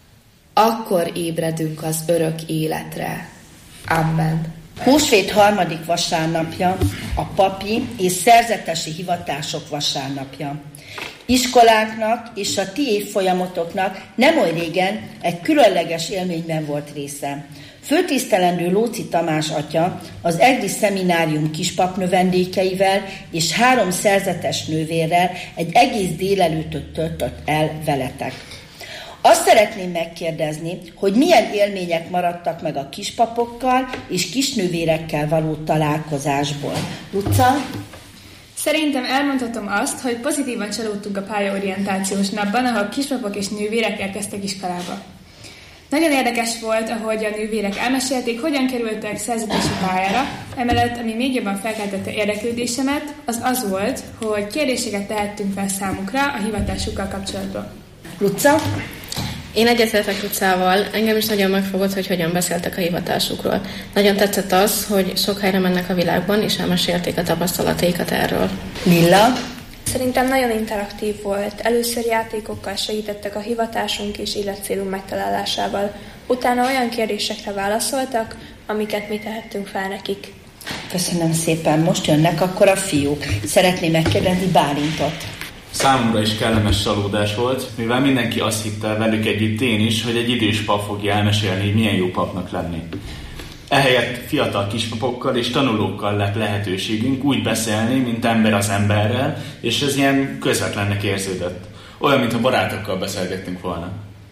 akkor ébredünk az örök életre. Amen. Húsvét harmadik vasárnapja a papi és szerzetesi hivatások vasárnapja. Iskolánknak és a ti évfolyamotoknak nem oly régen egy különleges élményben volt része. Főtisztelendő Lóczy Tamás atya az egri szeminárium kispap növendékeivel és három szerzetes nővérrel egy egész délelőttöt töltött el veletek. Azt szeretném megkérdezni, hogy milyen élmények maradtak meg a kispapokkal és kisnővérekkel való találkozásból. Luca? Szerintem elmondhatom azt, hogy pozitívan csalódtunk a pályaorientációs napban, ahol kispapok és nővérek elkezdtek iskolába. Nagyon érdekes volt, ahogy a nővérek elmesélték, hogyan kerültek szerzetési pályára. Emellett, ami még jobban felkeltette érdeklődésemet, az az volt, hogy kérdéseket tehettünk fel számukra a hivatásukkal kapcsolatban. Luca? Én egyetértek Lucával, engem is nagyon megfogott, hogy hogyan beszéltek a hivatásukról. Nagyon tetszett az, hogy sok helyre mennek a világban, és elmesélték a tapasztalataikat erről. Lilla? Szerintem nagyon interaktív volt. Először játékokkal segítettek a hivatásunk és életcélunk megtalálásával. Utána olyan kérdésekre válaszoltak, amiket mi tehettünk fel nekik. Köszönöm szépen. Most jönnek akkor a fiúk. Szeretném megkérdezni Bálintot. Számomra is kellemes csalódás volt, mivel mindenki azt hitte velük együtt én is, hogy egy idős pap fogja elmesélni, hogy milyen jó papnak lenni. Ehelyett fiatal kispapokkal és tanulókkal lett lehetőségünk úgy beszélni, mint ember az emberrel, és ez ilyen közvetlennek érződött. Olyan, mintha barátokkal beszélgettünk volna.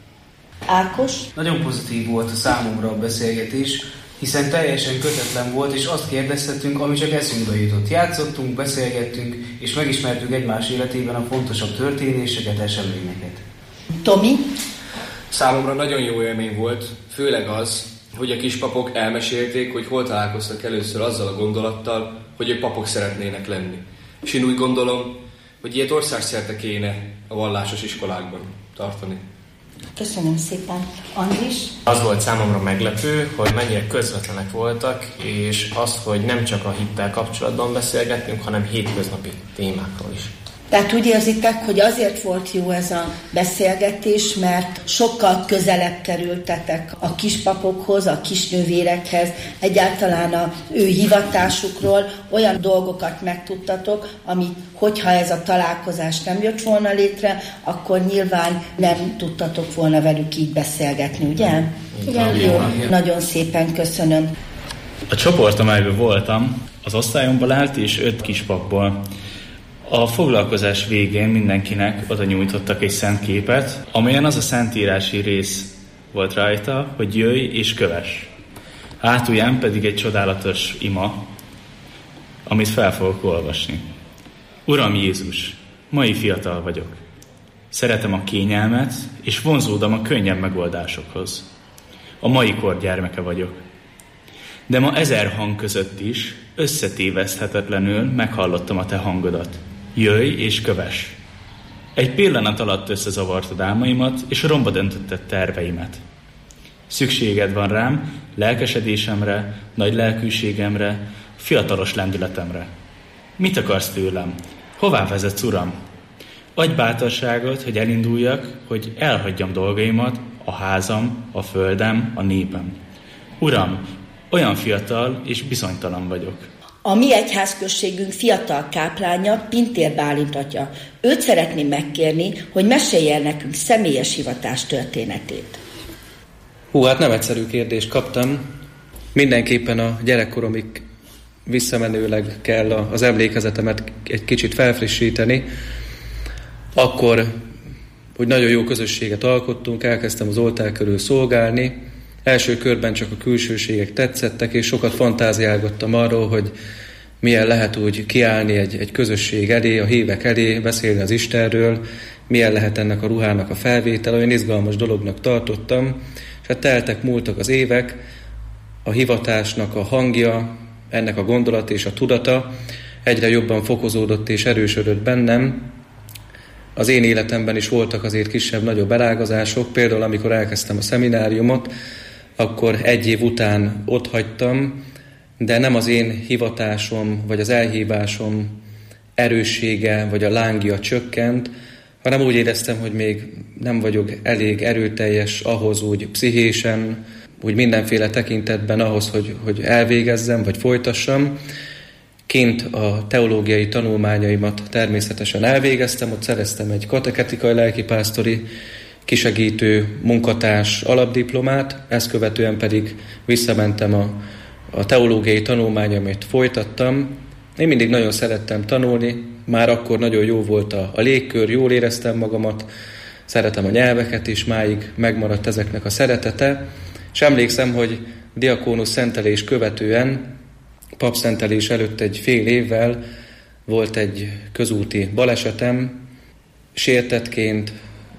Ákos? Nagyon pozitív volt a számomra a beszélgetés, hiszen teljesen kötetlen volt, és azt kérdezhetünk, ami csak eszünkbe jutott. Játszottunk, beszélgettünk, és megismertük egymás életében a fontosabb történéseket, eseményeket. Tomi? Számomra nagyon jó élmény volt, főleg az, hogy a kispapok elmesélték, hogy hol találkoztak először azzal a gondolattal, hogy ők papok szeretnének lenni. És én úgy gondolom, hogy ilyet országszerte kéne a vallásos iskolákban tartani. Köszönöm szépen. Andris? Az volt számomra meglepő, hogy mennyire közvetlenek voltak, és az, hogy nem csak a hittel kapcsolatban beszélgettünk, hanem hétköznapi témákról is. Tehát úgy érzitek, hogy azért volt jó ez a beszélgetés, mert sokkal közelebb kerültetek a kispapokhoz, a kisnővérekhez, egyáltalán a ő hivatásukról, olyan dolgokat megtudtatok, ami, hogyha ez a találkozás nem jött volna létre, akkor nyilván nem tudtatok volna velük így beszélgetni, ugye? Igen. Jó, nagyon szépen köszönöm. A csoport, amelyben voltam, az osztályomból állt, és öt kispapból. A foglalkozás végén mindenkinek oda nyújtottak egy szent képet, amelyen az a szentírási rész volt rajta, hogy jöjj és kövess. Hátulján pedig egy csodálatos ima, amit fel fogok olvasni. Uram Jézus, mai fiatal vagyok. Szeretem a kényelmet, és vonzódom a könnyebb megoldásokhoz. A mai kor gyermeke vagyok. De ma ezer hang között is összetéveszthetetlenül meghallottam a te hangodat. Jöjj és kövess! Egy pillanat alatt összezavartad álmaimat, és romba döntötted terveimet. Szükséged van rám, lelkesedésemre, nagy lelkűségemre, fiatalos lendületemre. Mit akarsz tőlem? Hová vezetsz, Uram? Adj bátorságot, hogy elinduljak, hogy elhagyjam dolgaimat, a házam, a földem, a népem. Uram, olyan fiatal és bizonytalan vagyok. A mi egyházközségünk fiatal káplánja, Pintér Bálint atya. Őt szeretném megkérni, hogy mesélj el nekünk személyes hivatás történetét. Hú, hát nem egyszerű kérdést kaptam. Mindenképpen a gyerekkoromig visszamenőleg kell az emlékezetemet egy kicsit felfrissíteni. Akkor, hogy nagyon jó közösséget alkottunk, elkezdtem az oltár körül szolgálni. Első körben csak a külsőségek tetszettek, és sokat fantáziálgattam arról, hogy milyen lehet úgy kiállni egy, egy közösség elé, a hívek elé, beszélni az Istenről, milyen lehet ennek a ruhának a felvétel, olyan izgalmas dolognak tartottam, és hát teltek, múltak az évek, a hivatásnak a hangja, ennek a gondolat és a tudata egyre jobban fokozódott és erősödött bennem. Az én életemben is voltak azért kisebb-nagyobb elágazások, például amikor elkezdtem a szemináriumot, akkor egy év után otthagytam, de nem az én hivatásom, vagy az elhívásom erőssége, vagy a lángja csökkent, hanem úgy éreztem, hogy még nem vagyok elég erőteljes ahhoz úgy pszichésen, úgy mindenféle tekintetben ahhoz, hogy, hogy elvégezzem, vagy folytassam. Kint a teológiai tanulmányaimat természetesen elvégeztem, ott szereztem egy katechetikai lelkipásztori kisegítő munkatárs alapdiplomát, ezt követően pedig visszamentem a, a teológiai tanulmányaimat folytattam. Én mindig nagyon szerettem tanulni, már akkor nagyon jó volt a, a légkör, jól éreztem magamat, szeretem a nyelveket is, máig megmaradt ezeknek a szeretete, és emlékszem, hogy diakónus szentelés követően, papszentelés előtt egy fél évvel volt egy közúti balesetem, sértettként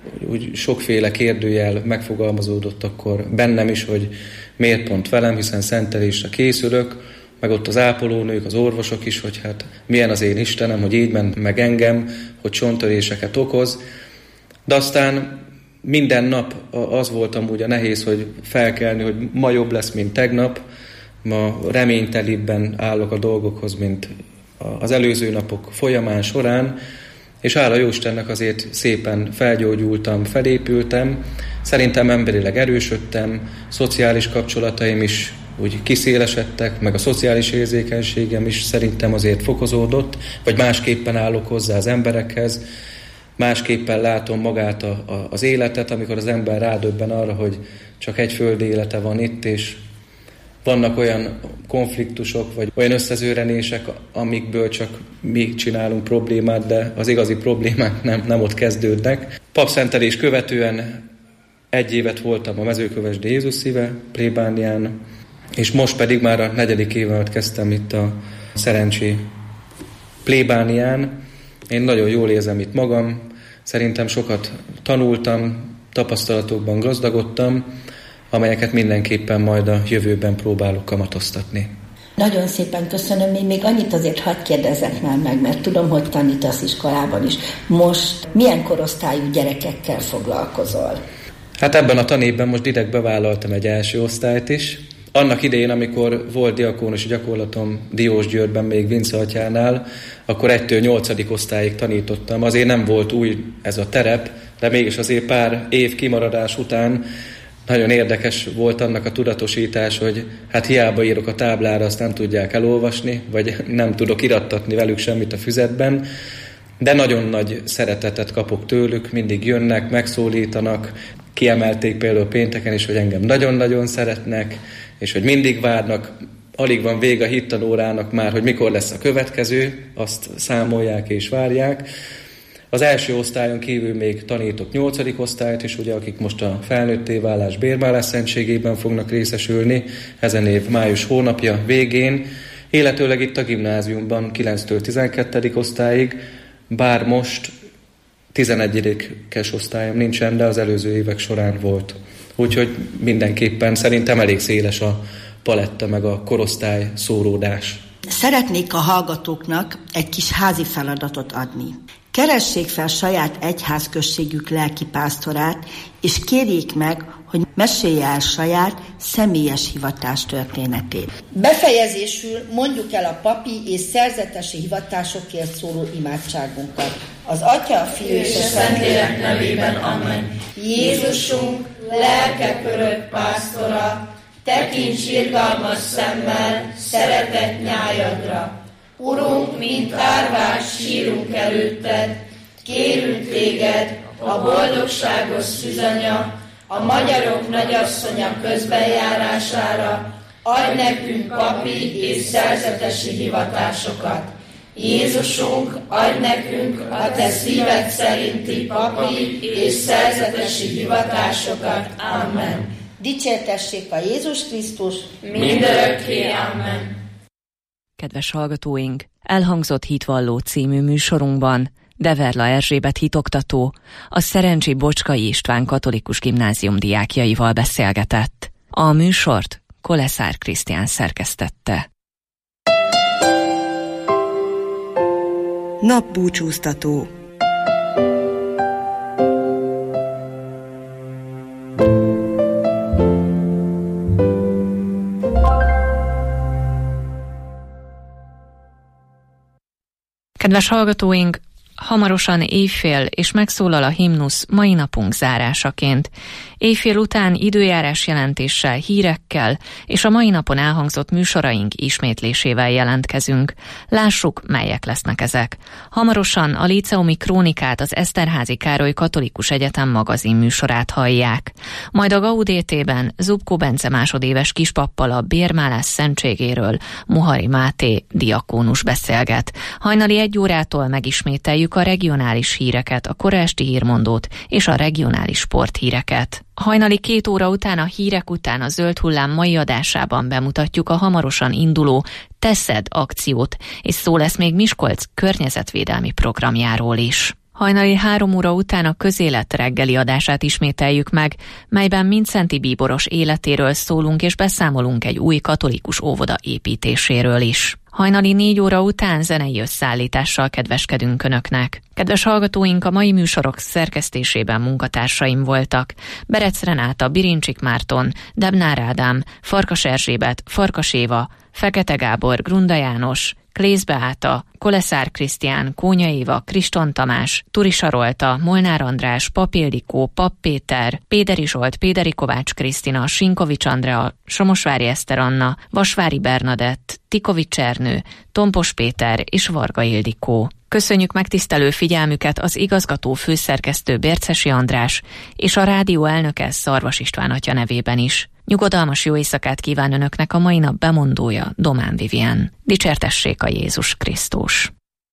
úgy sokféle kérdőjel megfogalmazódott akkor bennem is, hogy miért pont velem, hiszen szentelésre készülök, meg ott az ápolónők, az orvosok is, hogy hát milyen az én Istenem, hogy így ment meg engem, hogy csonttöréseket okoz. De aztán minden nap az volt amúgy a nehéz, hogy felkelni, hogy ma jobb lesz, mint tegnap, ma reménytelibben állok a dolgokhoz, mint az előző napok folyamán során, és hála Jóistennek azért szépen felgyógyultam, felépültem, szerintem emberileg erősödtem, szociális kapcsolataim is úgy kiszélesedtek, meg a szociális érzékenységem is szerintem azért fokozódott, vagy másképpen állok hozzá az emberekhez, másképpen látom magát a, a, az életet, amikor az ember rádöbben arra, hogy csak egy földi élete van itt, és vannak olyan konfliktusok, vagy olyan összezőrenések, amikből csak mi csinálunk problémát, de az igazi problémák nem, nem ott kezdődnek. Papszentelés követően egy évet voltam a Mezőkövesdi Jézus Szíve plébánián, és most pedig már a negyedik évet kezdtem itt a Szerencsi plébánián. Én nagyon jól érzem itt magam, szerintem sokat tanultam, tapasztalatokban gazdagodtam, amelyeket mindenképpen majd a jövőben próbálok kamatoztatni. Nagyon szépen köszönöm, én még annyit azért hadd kérdezzek már meg, mert tudom, hogy tanítasz iskolában is. Most milyen korosztályú gyerekekkel foglalkozol? Hát ebben a tanévben most direkt bevállaltam egy első osztályt is. Annak idején, amikor volt diakónusi gyakorlatom Diósgyőrben, még Vince atyánál, akkor egytől nyolcadik osztályig tanítottam. Azért nem volt új ez a terep, de mégis azért pár év kimaradás után nagyon érdekes volt annak a tudatosítás, hogy hát hiába írok a táblára, azt nem tudják elolvasni, vagy nem tudok irattatni velük semmit a füzetben, de nagyon nagy szeretetet kapok tőlük, mindig jönnek, megszólítanak, kiemelték például pénteken is, hogy engem nagyon-nagyon szeretnek, és hogy mindig várnak, alig van vége a hittanórának már, hogy mikor lesz a következő, azt számolják és várják. Az első osztályon kívül még tanítok nyolcadik osztályt is, ugye, akik most a felnőtté válás bérvállás szentségében fognak részesülni, ezen év május hónapja végén, illetőleg itt a gimnáziumban kilenctől tizenkettedik osztályig, bár most tizenegyedikes osztályom nincsen, de az előző évek során volt. Úgyhogy mindenképpen szerintem elég széles a paletta meg a korosztály szóródás. Szeretnék a hallgatóknak egy kis házi feladatot adni. Keressék fel saját egyházközségük lelkipásztorát, és kérjék meg, hogy mesélje el saját személyes hivatás történetét. Befejezésül mondjuk el a papi és szerzetesi hivatásokért szóló imádságunkat. Az Atya, a Fiú és a Szentlélek nevében, amen. Jézusunk, lelkek örök pásztora, tekints irgalmas szemmel szeretett nyájadra. Urunk, mint árvás sírunk előtted, kérünk téged, a boldogságos szűzanya, a magyarok nagyasszonya közbenjárására, adj nekünk papi és szerzetesi hivatásokat. Jézusunk, adj nekünk a te szíved szerinti papi és szerzetesi hivatásokat. Amen. Dicsértessék a Jézus Krisztus mindörökké. Amen. Kedves hallgatóink, elhangzott Hitvalló című műsorunkban Deverla Erzsébet hitoktató a Szerencsi Bocskai István Katolikus Gimnázium diákjaival beszélgetett. A műsort Koleszár Krisztián szerkesztette. Napbúcsúztató. Kedves hallgatóink, hamarosan éjfél, és megszólal a himnusz mai napunk zárásaként. Éjfél után időjárás jelentéssel, hírekkel és a mai napon elhangzott műsoraink ismétlésével jelentkezünk. Lássuk, melyek lesznek ezek. Hamarosan a Líceumi Krónikát, az Eszterházy Károly Katolikus Egyetem magazin műsorát hallják. Majd a Gaudétében Zubko Bence másodéves kispappal a bérmálás szentségéről Muhari Máté diakónus beszélget. Hajnali egy órától megismételjük a regionális híreket, a kora esti hírmondót és a regionális sporthíreket. Hajnali két óra után, a hírek után a Zöld Hullám mai adásában bemutatjuk a hamarosan induló Teszed akciót, és szó lesz még Miskolc környezetvédelmi programjáról is. Hajnali három óra után a Közélet reggeli adását ismételjük meg, melyben Mindszenty bíboros életéről szólunk és beszámolunk egy új katolikus óvoda építéséről is. Hajnali négy óra után zenei összeállítással kedveskedünk Önöknek. Kedves hallgatóink, a mai műsorok szerkesztésében munkatársaim voltak: Berec Renáta, Birincsik Márton, Debnár Ádám, Farkas Erzsébet, Farkas Éva, Fekete Gábor, Grunda János, Klész Beáta, Koleszár Krisztián, Kónya Éva, Kriston Tamás, Turi Sarolta, Molnár András, Pap Ildikó, Pap Péter, Péderi Zsolt, Péderi Kovács Krisztina, Sinkovics Andrea, Somosvári Eszter Anna, Vasvári Bernadett, Tikovics Ernő, Tompos Péter és Varga Ildikó. Köszönjük megtisztelő figyelmüket az igazgató főszerkesztő Bércesi András és a rádió elnöke Szarvas István atya nevében is. Nyugodalmas jó éjszakát kíván Önöknek a mai nap bemondója, Domán Vivien. Dicsértessék a Jézus Krisztus!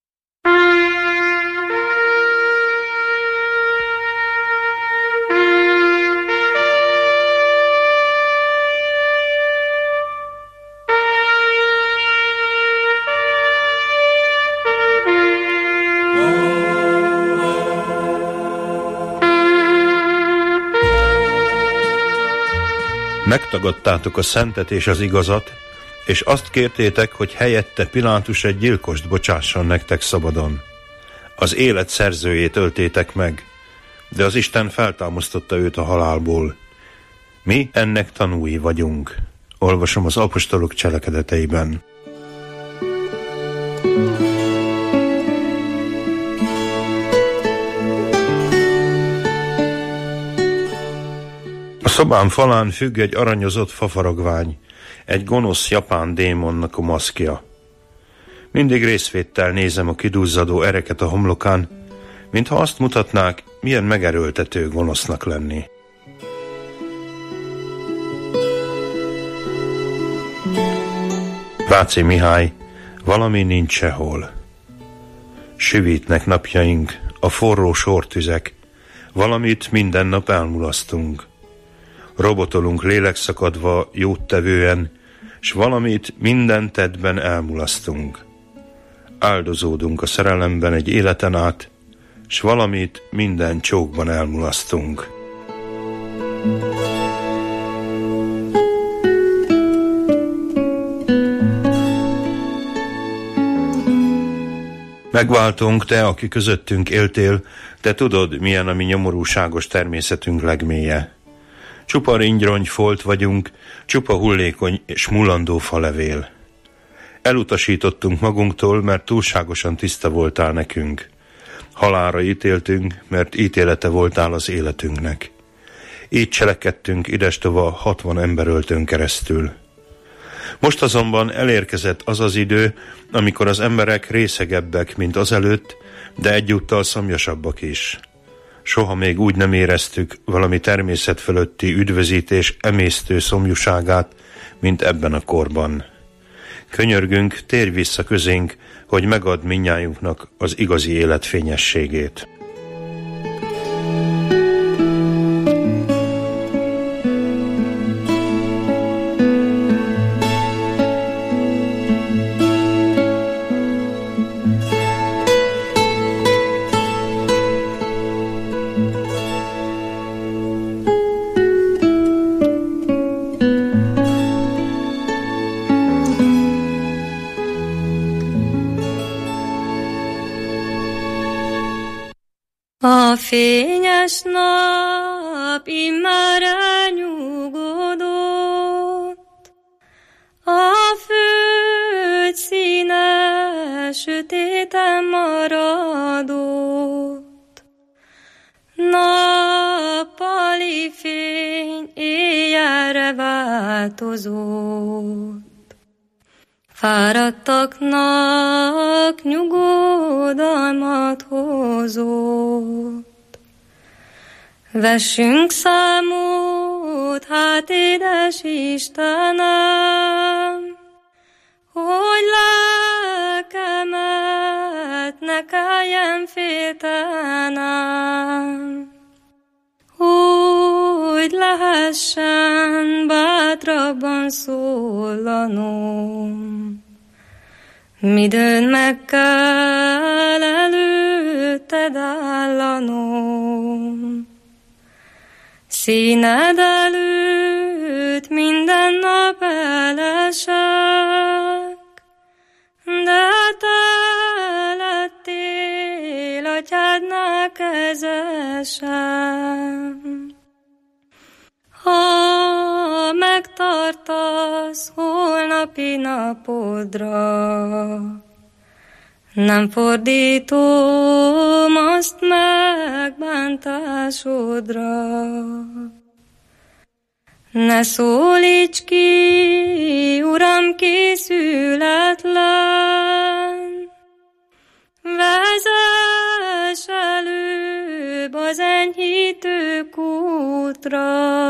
Megtagadtátok a szentet és az igazat, és azt kértétek, hogy helyette Pilátus egy gyilkost bocsásson nektek szabadon. Az élet szerzőjét öltétek meg, de az Isten feltámasztotta őt a halálból. Mi ennek tanúi vagyunk. Olvasom az apostolok cselekedeteiben. A szobám falán függ egy aranyozott fafaragvány, egy gonosz japán démonnak a maszkja. Mindig részvéttel nézem a kidúzzadó ereket a homlokán, mintha azt mutatnák, milyen megerőltető gonosznak lenni. Váci Mihály, valami nincs sehol. Süvítnek napjaink, a forró sortüzek, valamit minden nap elmulasztunk. Robotolunk lélekszakadva, jóttevően, s valamit minden tettben elmulasztunk. Áldozódunk a szerelemben egy életen át, s valamit minden csókban elmulasztunk. Megváltunk, te, aki közöttünk éltél, te tudod, milyen a mi nyomorúságos természetünk legmélye. Csupa ringyrongy folt vagyunk, csupa hullékony és mullandó falevél. Elutasítottunk magunktól, mert túlságosan tiszta voltál nekünk. Halálra ítéltünk, mert ítélete voltál az életünknek. Így cselekedtünk idestova hatvan emberöltön keresztül. Most azonban elérkezett az az idő, amikor az emberek részegebbek, mint azelőtt, de egyúttal szomjasabbak is. Soha még úgy nem éreztük valami természet fölötti üdvözítés emésztő szomjúságát, mint ebben a korban. Könyörgünk, térj vissza közénk, hogy megad mindnyájunknak az igazi élet fényességét. A fényes nap immár elnyugodott, a föld színe sötéten maradott. Nappali fény éjjelre változott, fáradtaknak nyugodalmat hozott. Vessünk számot, hát édes Istenem, hogy lelkemet ne kelljen féltenem, hogy lehessen bátrabban szólanom. Midőn meg kell előtte előtted állanom. Színed előtt minden nap elesek, de te lettél atyádnál kezesem. Ha megtartasz holnapi napodra, nem fordítom azt megbántásodra. Ne szólíts ki, Uram, készületlen, vezess előbb az enyhítő kútra.